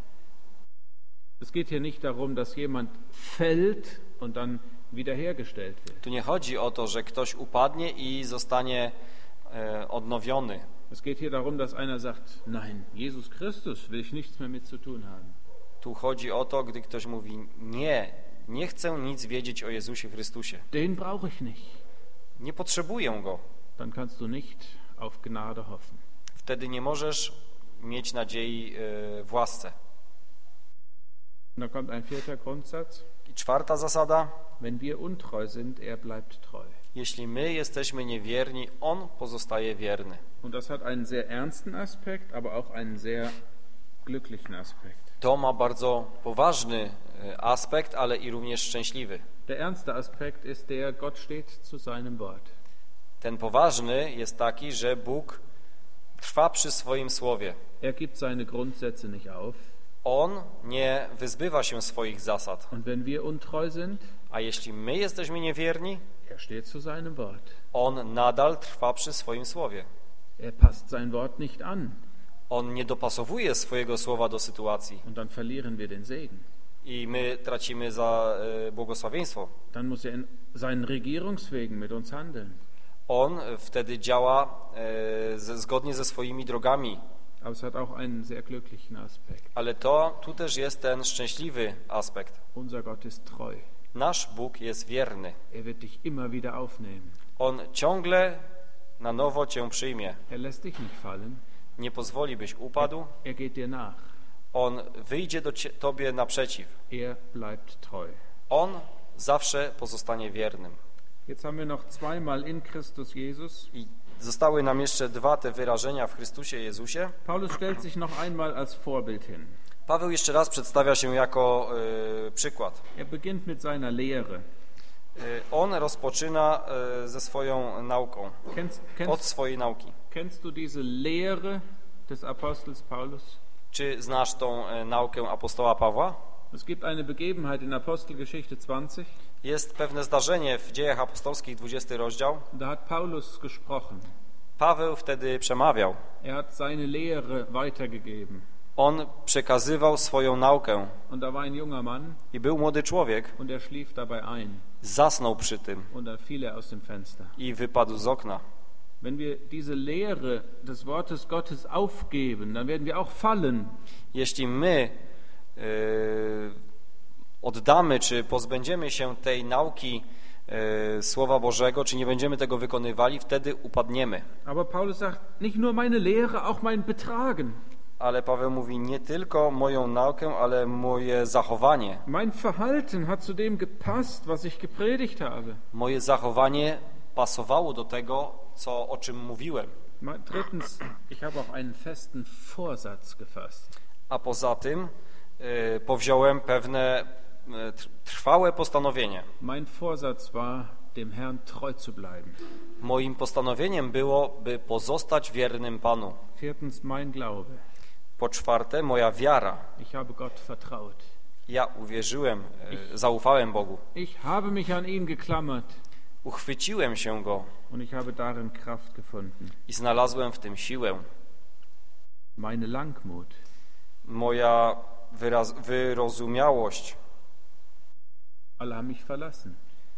Es geht hier nicht darum, dass jemand fällt und dann wiederhergestellt wird. Tu nie chodzi o to, że ktoś upadnie i zostanie e, odnowiony. Es geht hier darum, dass einer sagt, nein, Jesus Christus will ich nichts mehr mit zu tun haben. Tu chodzi o to, gdy ktoś mówi nie, nie chcę nic wiedzieć o Jezusie Chrystusie. Den brauche ich nicht. Nie potrzebuję Go. Dann kannst du nicht auf Gnade hoffen. Wtedy nie możesz mieć nadziei e, w łasce. Und dann kommt ein vierter Grundsatz. I czwarta zasada. Wenn wir untreu sind, er bleibt treu. Jeśli my jesteśmy niewierni, On pozostaje wierny. Und das hat einen sehr ernsten Aspekt, aber auch einen sehr glücklichen Aspekt. To ma bardzo poważny aspekt, ale i również szczęśliwy. Der ernste Aspekt ist der, Gott steht zu seinem Wort. Ten poważny jest taki, że Bóg trwa przy swoim słowie. Er gibt seine Grundsätze nicht auf. On nie wyzbywa się swoich zasad. Und wenn wir untreu sind, A jeśli my jesteśmy niewierni, er steht zu seinem Wort. On nadal trwa przy swoim słowie. Er passt sein Wort nicht an. On nie dopasowuje swojego słowa do sytuacji. Und dann verlieren wir den Segen. I my tracimy za e, błogosławieństwo. Dann muss er in seinen Regierungswegen mit uns handeln. On wtedy działa e, ze, zgodnie ze swoimi drogami. Aber es hat auch einen sehr glücklichen Aspekt. Ale to tu też jest ten szczęśliwy aspekt. Unser Gott ist treu. Nasz Bóg jest wierny. Er wird dich immer wieder aufnehmen. On ciągle na nowo cię przyjmie. Er lässt dich nicht fallen. Nie pozwoli, byś upadł. Er geht dir nach. On wyjdzie do cie, tobie naprzeciw. Er bleibt treu. On zawsze pozostanie wiernym. Jetzt haben wir noch zweimal in Christus Jesus. I zostały nam jeszcze dwa te wyrażenia w Chrystusie Jezusie. Paulus stellt sich noch einmal als Vorbild hin. Paweł jeszcze raz przedstawia się jako y, przykład. Er beginnt mit seiner Lehre. Y, on rozpoczyna y, ze swoją nauką, Kennst, od kennst, swojej nauki. kennst du diese Lehre des Apostels Paulus? Czy znasz tą y, naukę apostoła Pawła? Es gibt eine Begebenheit in Apostelgeschichte zwanzig. Jest pewne zdarzenie w Dziejach Apostolskich, dwudziesty rozdział. Da hat Paulus gesprochen. Paweł wtedy przemawiał. Er hat seine Lehre weitergegeben. On przekazywał swoją naukę Und da war ein junger Mann i był młody człowiek. und er schlief dabei ein. Zasnął przy tym Und dann fiel er aus dem Fenster. i wypadł z okna. Wenn wir diese Lehre des Wortes Gottes aufgeben, dann werden wir auch fallen. Jeśli my yy, oddamy, czy pozbędziemy się tej nauki yy, Słowa Bożego, czy nie będziemy tego wykonywali, wtedy upadniemy. Aber Paulus sagt, nicht nur meine Lehre, auch mein Betragen. Ale Paweł mówi, nie tylko moją naukę, ale moje zachowanie. Mein Verhalten hat zu dem gepasst, was ich gepredigt habe. Moje zachowanie pasowało do tego, co, o czym mówiłem. Drittens, ich habe auch einen festen Vorsatz gefasst. A poza tym yy, powziąłem pewne yy, trwałe postanowienie. Mein Vorsatz war, dem Herrn treu zu bleiben. Moim postanowieniem było, by pozostać wiernym Panu. Viertens, mein Glaube. Po czwarte, moja wiara. Ich habe Gott vertraut. Ja uwierzyłem, yy, zaufałem Bogu. Ich habe mich an ihn geklammert. Uchwyciłem się Go Und ich habe darin Kraft gefunden. i znalazłem w tym siłę. Meine Langmut. Moja wyraz, wyrozumiałość. Alle haben mich verlassen.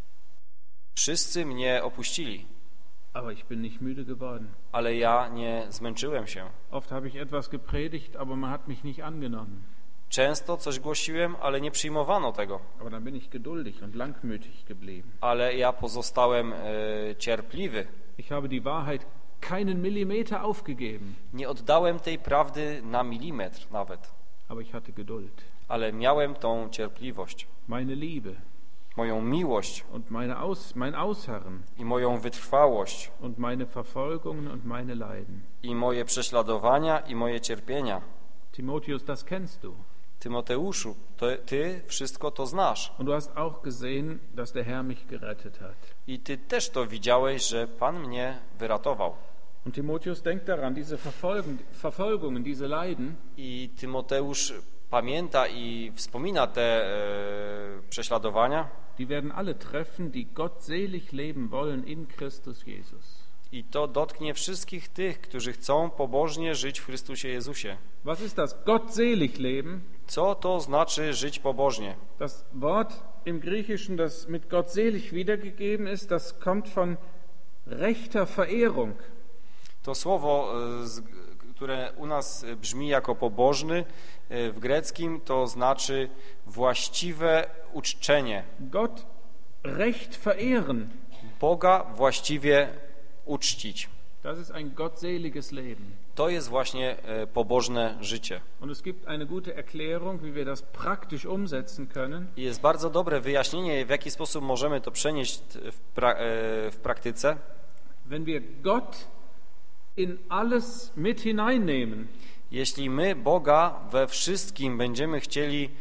Wszyscy mnie opuścili, Aber ich bin nicht müde geworden. ale ja nie zmęczyłem się. Oft habe ich etwas gepredigt, aber man hat mich nicht angenommen. Często coś głosiłem, ale nie przyjmowano tego. Aber dann bin ich geduldig und langmütig geblieben. Ale ja pozostałem e, cierpliwy. Ich habe die Wahrheit keinen Millimeter aufgegeben. Nie oddałem tej prawdy na milimetr nawet. Aber ich hatte Geduld. Ale miałem tą cierpliwość. Meine Liebe Moją miłość und meine Aus, mein Ausharren i moją wytrwałość und meine Verfolgungen und meine Leiden. i moje prześladowania i moje cierpienia. Timotheus, das kennst du. Tymoteuszu, to, ty wszystko to znasz. Und du hast auch gesehen, dass der Herr mich gerettet hat. I ty też to widziałeś, że Pan mnie wyratował. Und Timotheus denkt daran, diese Verfolgen, Verfolgungen, diese Leiden, I Tymoteusz pamięta i wspomina te e, prześladowania. die werden alle treffen, die gottselig leben wollen in Christus Jesus. I to dotknie wszystkich tych, którzy chcą pobożnie żyć w Chrystusie Jezusie. Was ist das gottselig leben? Co to znaczy żyć pobożnie? Das Wort im Griechischen, das mit gottselig wiedergegeben ist, das kommt von rechter Verehrung. To słowo, które u nas brzmi jako pobożny, w greckim to znaczy właściwe uczczenie. Gott recht verehren. Boga właściwie uczcić. Das ist ein gottseliges Leben. To jest właśnie pobożne życie. Und es gibt eine gute Erklärung, wie wir das praktisch umsetzen können. I jest bardzo dobre wyjaśnienie, w jaki sposób możemy to przenieść w, pra w praktyce. Wenn wir Gott in alles mit hineinnehmen, jeśli my Boga we wszystkim będziemy chcieli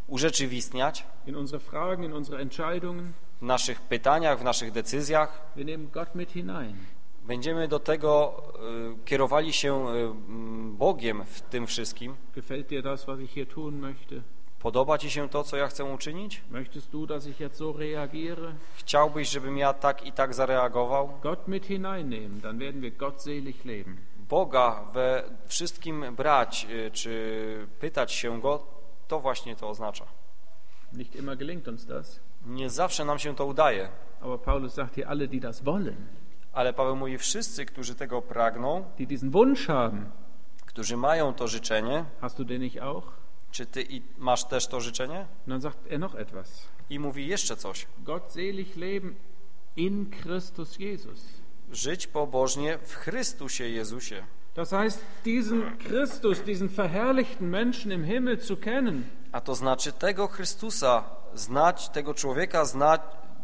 urzeczywistniać in unsere Fragen, in unsere Entscheidungen. w naszych pytaniach, w naszych decyzjach. Wir nehmen Gott mit hinein. Będziemy do tego y, kierowali się y, Bogiem w tym wszystkim. Gefällt dir das, was ich hier tun möchte? Podoba Ci się to, co ja chcę uczynić? Möchtest du, dass ich jetzt so reagiere? Chciałbyś, żebym ja tak i tak zareagował? Gott mit hineinnehmen, dann werden wir gottselig leben. Boga we wszystkim brać, y, czy pytać się Go, to właśnie to oznacza. Nicht immer gelingt uns das. Nie zawsze nam się to udaje, Aber Paulus sagt hier, alle, die das wollen, ale Paweł mówi, wszyscy, którzy tego pragną, die diesen Wunsch haben, którzy mają to życzenie, hast du den nicht auch? czy ty i masz też to życzenie? Und dann sagt er noch etwas. I mówi jeszcze coś. Gottselig leben in Christus Jesus. Żyć pobożnie w Chrystusie Jezusie. Das heißt, diesen Christus, diesen verherrlichten Menschen im Himmel zu kennen. A to znaczy tego Chrystusa znać, tego człowieka znać,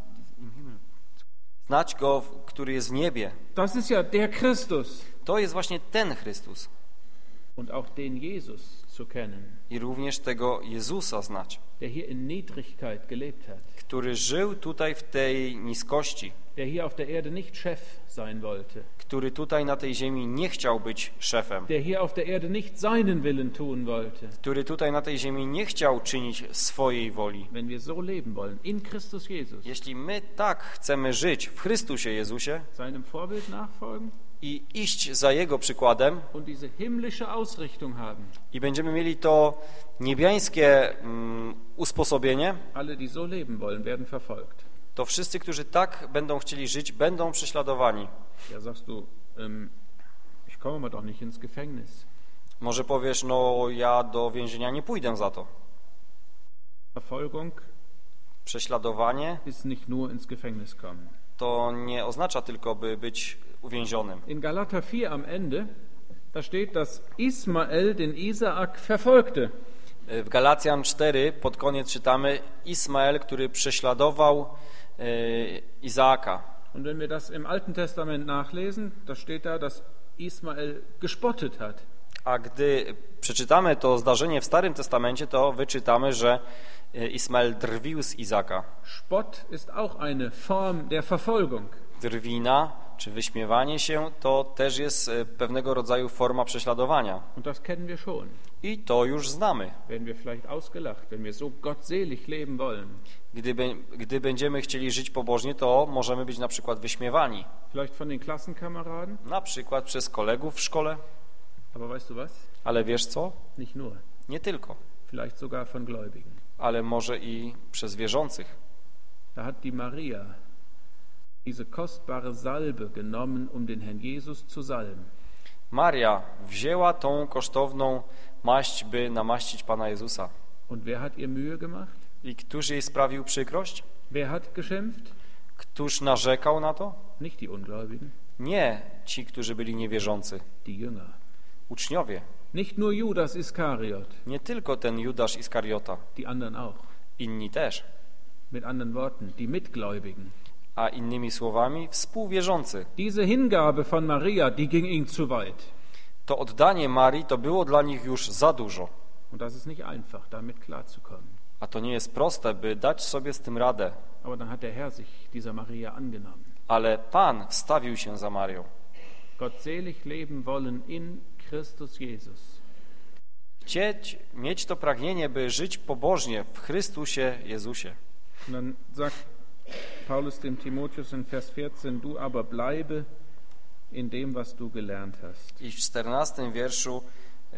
znać Go, który jest w niebie. Das ist ja der Christus. To jest właśnie ten Chrystus. Und auch den Jesus zu kennen, I również tego Jezusa znać, der hier in Niedrigkeit gelebt hat, który żył tutaj w tej niskości, der hier auf der Erde nicht Chef sein wollte, który tutaj na tej ziemi nie chciał być szefem, der hier auf der Erde nicht seinen Willen tun wollte. który tutaj na tej ziemi nie chciał czynić swojej woli. Wenn wir so leben wollen, in Christus Jesus, Jeśli my tak chcemy żyć w Chrystusie Jezusie seinem Vorbild nachfolgen i iść za Jego przykładem und diese himmlische Ausrichtung haben, i będziemy mieli to niebiańskie mm, usposobienie, alle, die so leben wollen, werden verfolgt. to wszyscy, którzy tak będą chcieli żyć, będą prześladowani. Ja, sagst du, ähm, ich komme mal doch nicht ins Gefängnis. Może powiesz, no ja do więzienia nie pójdę za to. Verfolgung Prześladowanie ist nicht nur ins Gefängnis kommen. to nie oznacza tylko, by być uwięzionym. In Galater vier am Ende, da steht, dass Ismael den Isaak verfolgte. W Galacjan cztery pod koniec czytamy Ismael, który prześladował e, Izaaka. Und wenn wir das im Alten Testament nachlesen, da steht da, dass Ismael gespottet hat. A gdy przeczytamy to zdarzenie w Starym Testamencie, to wyczytamy, że Ismael drwił z Izaka. Spott ist auch eine Form der Verfolgung. Drwina, czy wyśmiewanie się, to też jest pewnego rodzaju forma prześladowania. Und das kennen wir schon. I to już znamy. Werden wir vielleicht ausgelacht, wenn wir so gottselig leben wollen. Gdy, gdy będziemy chcieli żyć pobożnie, to możemy być na przykład wyśmiewani. Vielleicht von den Klassenkameraden. Na przykład przez kolegów w szkole. Aber weißt du was? Ale wiesz co? Nicht nur. Nie tylko. Vielleicht sogar von Gläubigen. Ale może i przez wierzących. Da hat die Maria diese kostbare Salbe genommen, um den Herrn Jesus zu salben. Maria wzięła tą kosztowną maść, by namaścić Pana Jezusa. Und wer hat ihr Mühe gemacht? I któż jej sprawił przykrość? Wer hat geschimpft? Któż narzekał na to? Nicht die Ungläubigen, Nie ci, którzy byli niewierzący. die Jünger. Uczniowie. Nicht nur Judas Iskariot, Nie tylko ten Judasz Iskariota. die anderen auch. Inni też. Mit anderen Worten, die Mitgläubigen. A innymi słowami, współwierzący. Diese Hingabe von Maria, die ging ihnen zu weit. To oddanie Marii to było dla nich już za dużo. Und das ist nicht einfach, damit klarzukommen. A to nie jest proste, by dać sobie z tym radę. Aber dann hat der Herr sich dieser Maria angenommen. Ale Pan wstawił się za Marią. Gottselig leben wollen in Christus Jesus. Chcieć, mieć to pragnienie, by żyć pobożnie w Chrystusie Jezusie. Und dann sagt Paulus dem Timotheus in Vers vierzehn, du aber bleibe in dem, was du gelernt hast. I w czternastym wierszu yy,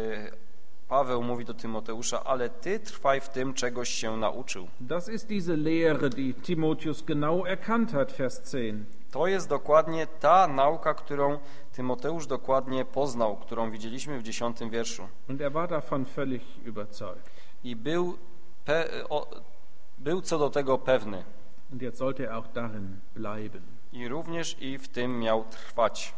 Paweł mówi do Tymoteusza, ale ty trwaj w tym, czegoś się nauczył. Das ist diese Lehre, die Timotheus genau erkannt hat, Vers zehn. To jest dokładnie ta nauka, którą Tymoteusz dokładnie poznał, którą widzieliśmy w dziesiątym wierszu. Und er war davon völlig überzeugt. I był, pe, o, był co do tego pewny. Und jetzt sollte er auch darin bleiben. I również i w tym miał trwać.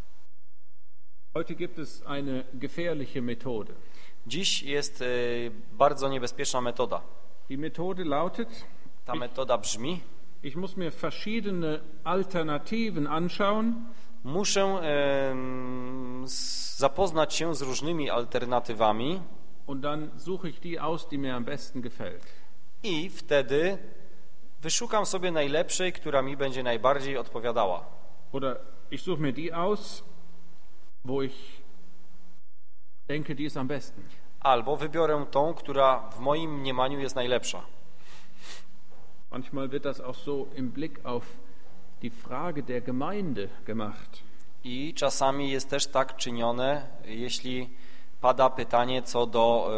Heute gibt es eine gefährliche Methode. Dziś jest y, bardzo niebezpieczna metoda. Die Methode lautet, Ta metoda brzmi: ich muss mir verschiedene Alternativen anschauen muszę y, zapoznać się z różnymi alternatywami und dann suche ich die aus, die mir am besten gefällt. I wtedy wyszukam sobie najlepszej, która mi będzie najbardziej odpowiadała. Oder ich suche mir die aus, wo ich denke, die ist am besten. Albo wybiorę tą, która w moim mniemaniu jest najlepsza. Manchmal wird das auch so im Blick auf die Frage der Gemeinde gemacht. I czasami jest też tak czynione, jeśli pada pytanie co do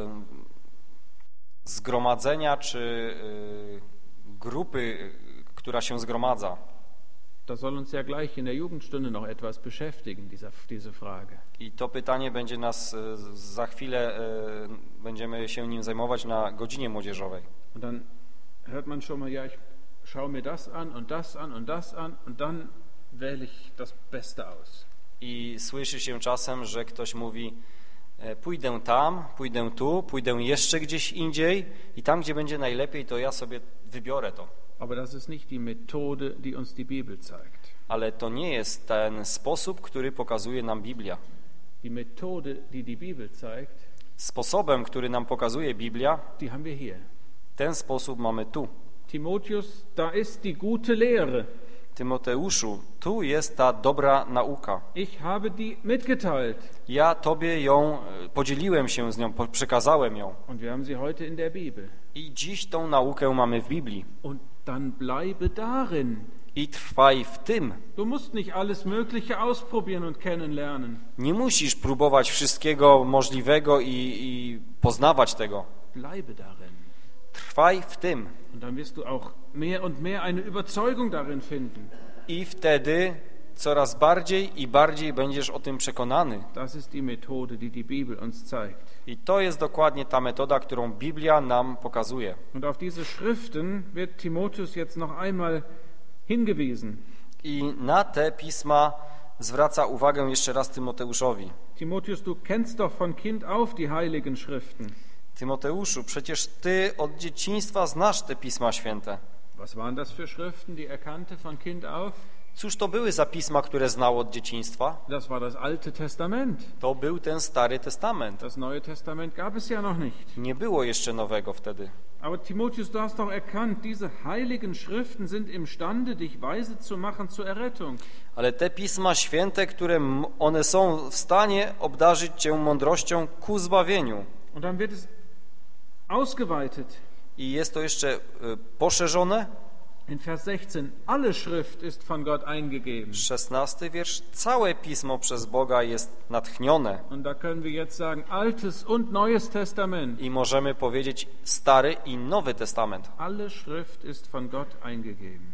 y, zgromadzenia czy y, grupy, która się zgromadza. Das soll uns ja gleich in der Jugendstunde noch etwas beschäftigen, diese, diese Frage. I to pytanie będzie nas y, za chwilę, y, będziemy się nim zajmować na godzinie młodzieżowej. Und dann hört man schon mal, ja, ich schaue mir das an und das an und das an und dann wähle ich das Beste aus. I słyszy się czasem, że ktoś mówi, pójdę tam, pójdę tu, pójdę jeszcze gdzieś indziej i tam, gdzie będzie najlepiej, to ja sobie wybiorę to. Aber das ist nicht die Methode, die uns die Bibel zeigt. Ale to nie jest ten sposób, który pokazuje nam Biblia. Die Methode, die die Bibel zeigt, Sposobem, który nam pokazuje Biblia, die haben wir hier. ten sposób mamy tu. Timotheus, da ist die gute Lehre. Tymoteuszu, tu jest ta dobra nauka. Ich habe die mitgeteilt. Ja tobie ją, podzieliłem się z nią, przekazałem ją. Und wir haben sie heute in der Bibel. I dziś tą naukę mamy w Biblii. Und dann bleibe darin. I trwaj w tym. Du musst nicht alles Mögliche ausprobieren und kennenlernen. Nie musisz próbować wszystkiego możliwego i, i poznawać tego. Bleibe darin. Trwaj w tym. Und dann wirst du auch mehr und mehr eine Überzeugung darin finden. I wtedy coraz bardziej i bardziej będziesz o tym przekonany. Das ist die Methode, die die Bibel uns zeigt. I to jest dokładnie ta metoda, którą Biblia nam pokazuje. Und auf diese Schriften wird Timotheus jetzt noch einmal hingewiesen. I na te pisma zwraca uwagę jeszcze raz Tymoteuszowi. Timotheus, du kennst doch von Kind auf die heiligen Schriften. Tymoteuszu, przecież ty od dzieciństwa znasz te Pisma Święte. Was waren das für Schriften, die er kannte von Kind auf? Cóż to były za pisma, które znał od dzieciństwa? Das war das Alte Testament. To był ten Stary Testament. Das Neue Testament gab es ja noch nicht. Nie było jeszcze nowego wtedy. Aber Timotheus, du hast doch erkannt, diese heiligen Schriften sind imstande, dich weise zu machen zur Errettung. Ale te Pisma Święte, które one są w stanie obdarzyć cię mądrością ku zbawieniu. Und dann wird es ausgeweitet. I jest to jeszcze y, poszerzone. In Vers sechzehn, alle Schrift ist von Gott eingegeben. szesnasty wiersz, całe Pismo przez Boga jest natchnione. Und da können wir jetzt sagen, Altes und Neues Testament. I możemy powiedzieć Stary i Nowy Testament. Alle Schrift ist von Gott eingegeben.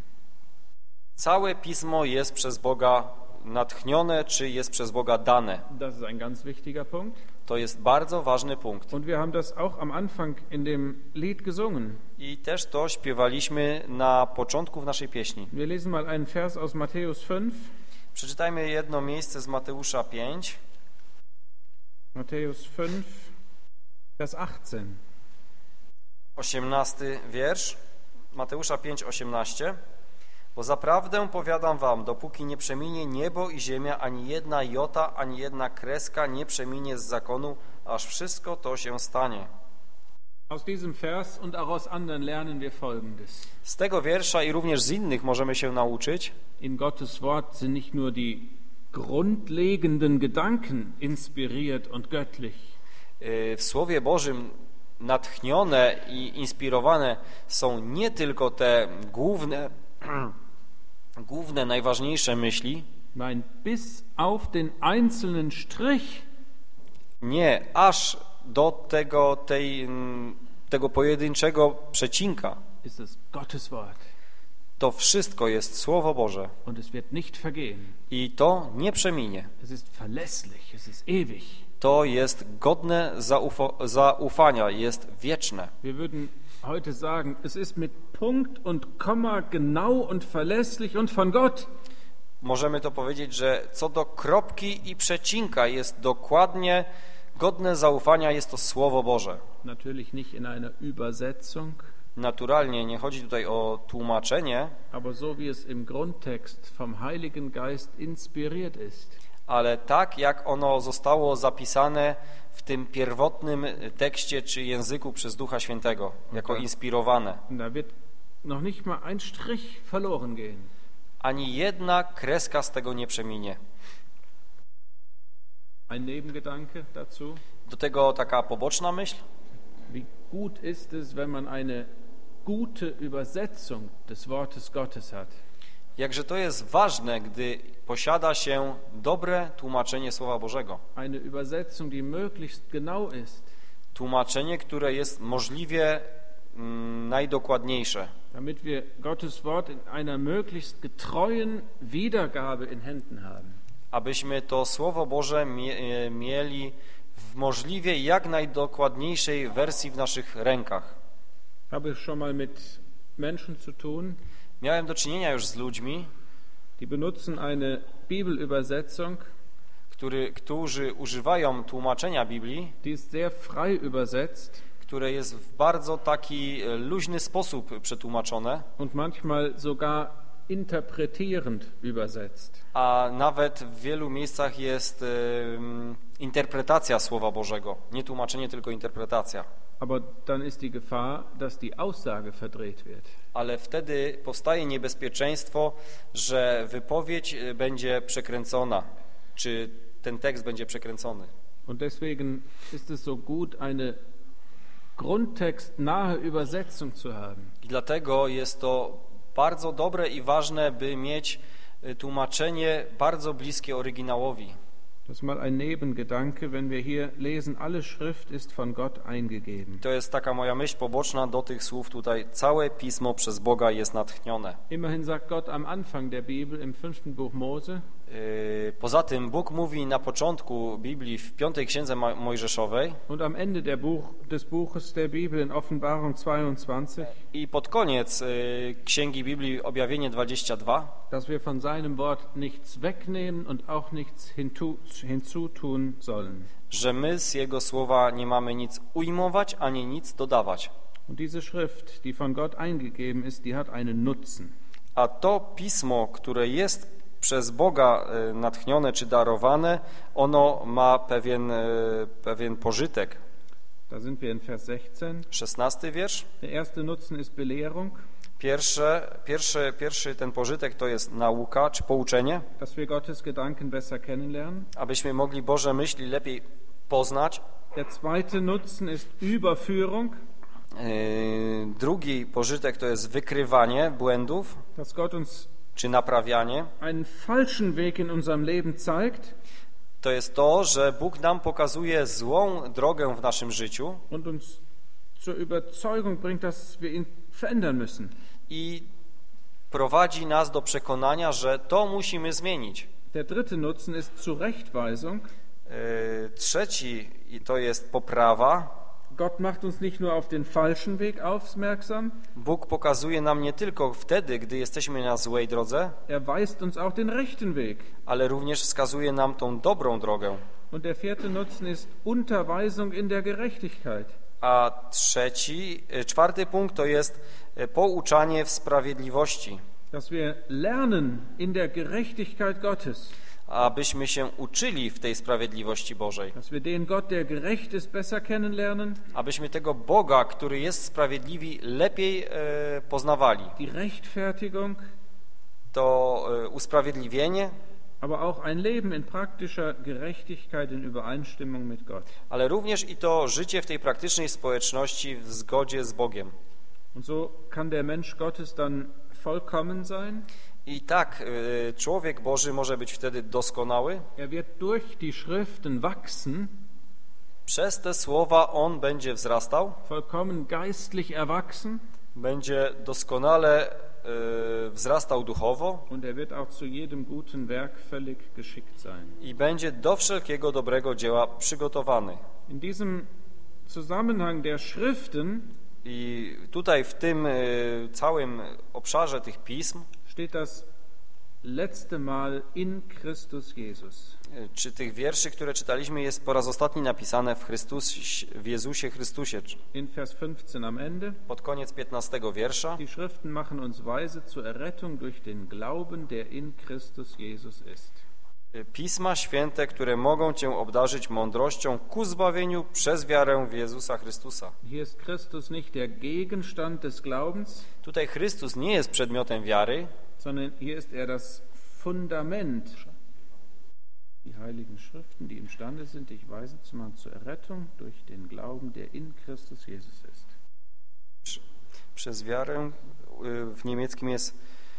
Całe Pismo jest przez Boga natchnione, czy jest przez Boga dane. Das ist ein ganz wichtiger Punkt. To jest bardzo ważny punkt. Und wir haben das auch am Anfang in dem Lied gesungen. I też to śpiewaliśmy na początku w naszej pieśni. Wir lesen mal einen Vers aus Matthäus fünf. Przeczytajmy jedno miejsce z Mateusza pięć. Matthäus fünf, Vers achtzehn. osiemnasty wiersz. Mateusza pięć, osiemnaście. Bo zaprawdę powiadam wam, dopóki nie przeminie niebo i ziemia, ani jedna jota, ani jedna kreska nie przeminie z zakonu, aż wszystko to się stanie. Aus diesem Vers und auch aus anderen lernen wir Folgendes. Z tego wiersza i również z innych możemy się nauczyć. In Gottes Wort sind nicht nur die grundlegenden Gedanken inspiriert und göttlich. W Słowie Bożym natchnione i inspirowane są nie tylko te główne główne, najważniejsze myśli. Nein, bis auf den einzelnen Strich. Nie, aż do tego, tej, tego pojedynczego przecinka. Ist es Gottes Wort. To wszystko jest Słowo Boże. Und es wird nicht vergehen. I to nie przeminie. Es ist verlässlich, es ist ewig. To jest godne zaufo- zaufania, jest wieczne. Wir würden heute sagen, es ist mit Punkt und Komma genau und verlässlich und von Gott. Możemy to powiedzieć, że co do kropki i przecinka jest dokładnie godne zaufania, jest to Słowo Boże. Natürlich nicht in einer Übersetzung. Naturalnie nie chodzi tutaj o tłumaczenie, aber so wie es im Grundtext vom Heiligen Geist inspiriert ist. ale tak, jak ono zostało zapisane w tym pierwotnym tekście czy języku przez Ducha Świętego, jako inspirowane. Da wird noch nicht mal ein Strich verloren gehen. Ani jedna kreska z tego nie przeminie. Ein Nebengedanke dazu. Do tego taka poboczna myśl. Wie gut ist es, wenn man eine gute Übersetzung des Wortes Gottes hat. Jakże to jest ważne, gdy posiada się dobre tłumaczenie Słowa Bożego. Eine Übersetzung, die möglichst genau ist. Tłumaczenie, które jest możliwie mm, najdokładniejsze. Damit wir Gottes Wort in einer möglichst getreuen Wiedergabe in Händen haben. Abyśmy to Słowo Boże mie mieli w możliwie jak najdokładniejszej wersji w naszych rękach. Habe ich schon mal mit Menschen zu tun, Miałem do czynienia już z ludźmi, die benutzen eine Bibelübersetzung, który, którzy używają tłumaczenia Biblii, die ist sehr frei übersetzt które jest w bardzo taki luźny sposób przetłumaczone, und manchmal sogar interpretierend übersetzt. a nawet w wielu miejscach jest y, interpretacja Słowa Bożego. Nie tłumaczenie, tylko interpretacja. Aber dann ist die Gefahr, dass die Aussage verdreht wird. Ale wtedy powstaje niebezpieczeństwo, że wypowiedź będzie przekręcona, czy ten tekst będzie przekręcony. Und deswegen ist es so gut, eine grundtextnahe Übersetzung zu haben. I dlatego jest to bardzo dobre i ważne, by mieć tłumaczenie bardzo bliskie oryginałowi. Das ist mal ein Nebengedanke, wenn wir hier lesen, alle Schrift ist von Gott eingegeben. To jest taka moja myśl poboczna do tych słów tutaj. Całe Pismo przez Boga jest natchnione. Immerhin sagt Gott am Anfang der Bibel im fünften Buch Mose, Poza tym Bóg mówi na początku Biblii w piątej księdze Mojżeszowej und am Ende der Buch, des Buches der Bibel in Offenbarung zweiundzwanzig, i pod koniec księgi Biblii Objawienie dwadzieścia dwa, dass wir von seinem Wort nichts wegnehmen und auch nichts hinzu, hinzutun sollen. że my z Jego słowa nie mamy nic ujmować, ani nic dodawać. Und diese Schrift, die von Gott eingegeben ist, die hat einen Nutzen. A to Pismo, które jest przez Boga natchnione czy darowane, ono ma pewien, pewien pożytek. Da sind wir in Vers sechzehn. szesnasty wiersz. Der erste Nutzen ist Belehrung, Pierwsze, pierwszy, pierwszy ten pożytek to jest nauka czy pouczenie, dass wir Gottes Gedanken besser kennenlernen. abyśmy mogli Boże myśli lepiej poznać. Der zweite Nutzen ist Überführung, Yy, drugi pożytek to jest wykrywanie błędów dass Gott uns czy naprawianie. einen falschen Weg in unserem Leben zeigt To jest to, że Bóg nam pokazuje złą drogę w naszym życiu und uns zur Überzeugung bringt, dass wir ihn verändern müssen. i prowadzi nas do przekonania, że to musimy zmienić. Der dritte Nutzen ist Zurechtweisung. Yy, trzeci i to jest poprawa. Gott macht uns nicht nur auf den falschen Weg aufmerksam, Bóg pokazuje nam nie tylko wtedy, gdy jesteśmy na złej drodze, er weist uns auch den rechten Weg. ale również wskazuje nam tą dobrą drogę. Und der vierte Nutzen ist Unterweisung in der Gerechtigkeit. A trzeci, czwarty punkt to jest pouczanie w sprawiedliwości, Dass wir lernen in der Gerechtigkeit Gottes. abyśmy się uczyli w tej sprawiedliwości Bożej, Dass wir den Gott, der gerecht ist, besser kennenlernen. abyśmy tego Boga, który jest sprawiedliwy, lepiej e, poznawali. Die Rechtfertigung, To e, usprawiedliwienie, aber auch ein Leben in praktischer Gerechtigkeit in Übereinstimmung mit Gott. ale również i to życie w tej praktycznej społeczności w zgodzie z Bogiem. Und so kann der Mensch Gottes dann vollkommen sein. I tak e, człowiek Boży może być wtedy doskonały. Er wird durch die Schriften wachsen, Przez te słowa on będzie wzrastał, vollkommen geistlich erwachsen, będzie doskonale e, wzrastał duchowo und er wird auch zu jedem guten Werk völlig geschickt sein. i będzie do wszelkiego dobrego dzieła przygotowany. In diesem Zusammenhang der Schriften I tutaj w tym e, całym obszarze tych pism, steht das letzte Mal in Christus Jesus. e, czy tych wierszy, które czytaliśmy, jest po raz ostatni napisane w Chrystus, w Jezusie Chrystusie. In Vers fünfzehn am Ende. Pod koniec piętnastego wiersza. Die Schriften machen uns weise zur Errettung durch den Glauben, der in Christus Jesus ist. Pisma Święte, które mogą Cię obdarzyć mądrością ku zbawieniu przez wiarę w Jezusa Chrystusa. Hier ist Christus nicht der Gegenstand des Glaubens, Tutaj Chrystus nie jest przedmiotem wiary, sondern hier ist er das Fundament. Die heiligen Schriften, die imstande sind, dich weise zu machen zur Errettung durch den Glauben, der in Christus Jesus ist. Przez wiarę, w niemieckim jest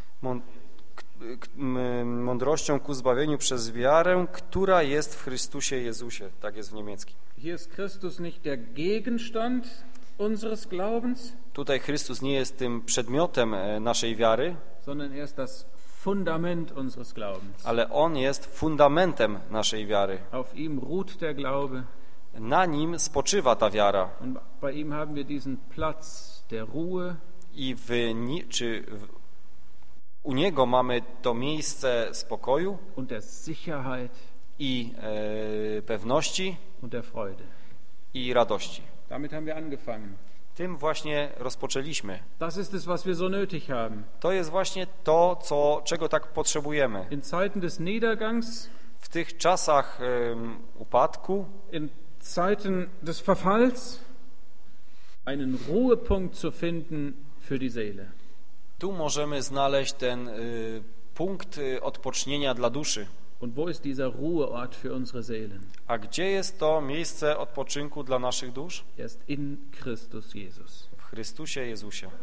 mądrością ku zbawieniu przez wiarę, która jest w Chrystusie Jezusie. Tak jest w niemieckim. Hier ist Christus nicht der Gegenstand unseres Glaubens, Tutaj Chrystus nie jest tym przedmiotem naszej wiary, sondern er ist das Fundament unseres Glaubens. ale On jest fundamentem naszej wiary. Auf ihm ruht der Glaube Na Nim spoczywa ta wiara. und bei ihm haben wir diesen Platz der Ruhe I w, czy w, u Niego mamy to miejsce spokoju und der Sicherheit i e, pewności und der Freude. i radości. Damit haben wir angefangen. Tym właśnie rozpoczęliśmy. Das ist es, was wir so nötig haben. To jest właśnie to, co, czego tak potrzebujemy. In Zeiten des Niedergangs, W tych czasach um, upadku, in Zeiten des Verfalls, einen Ruhepunkt zu finden für die Seele. tu możemy znaleźć ten y, punkt y, odpocznienia dla duszy. Und wo ist dieser Ruheort für unsere Seelen? A gdzie jest to miejsce odpoczynku dla naszych dusz? Er ist in Christus Jesus. W Chrystusie Jezusie.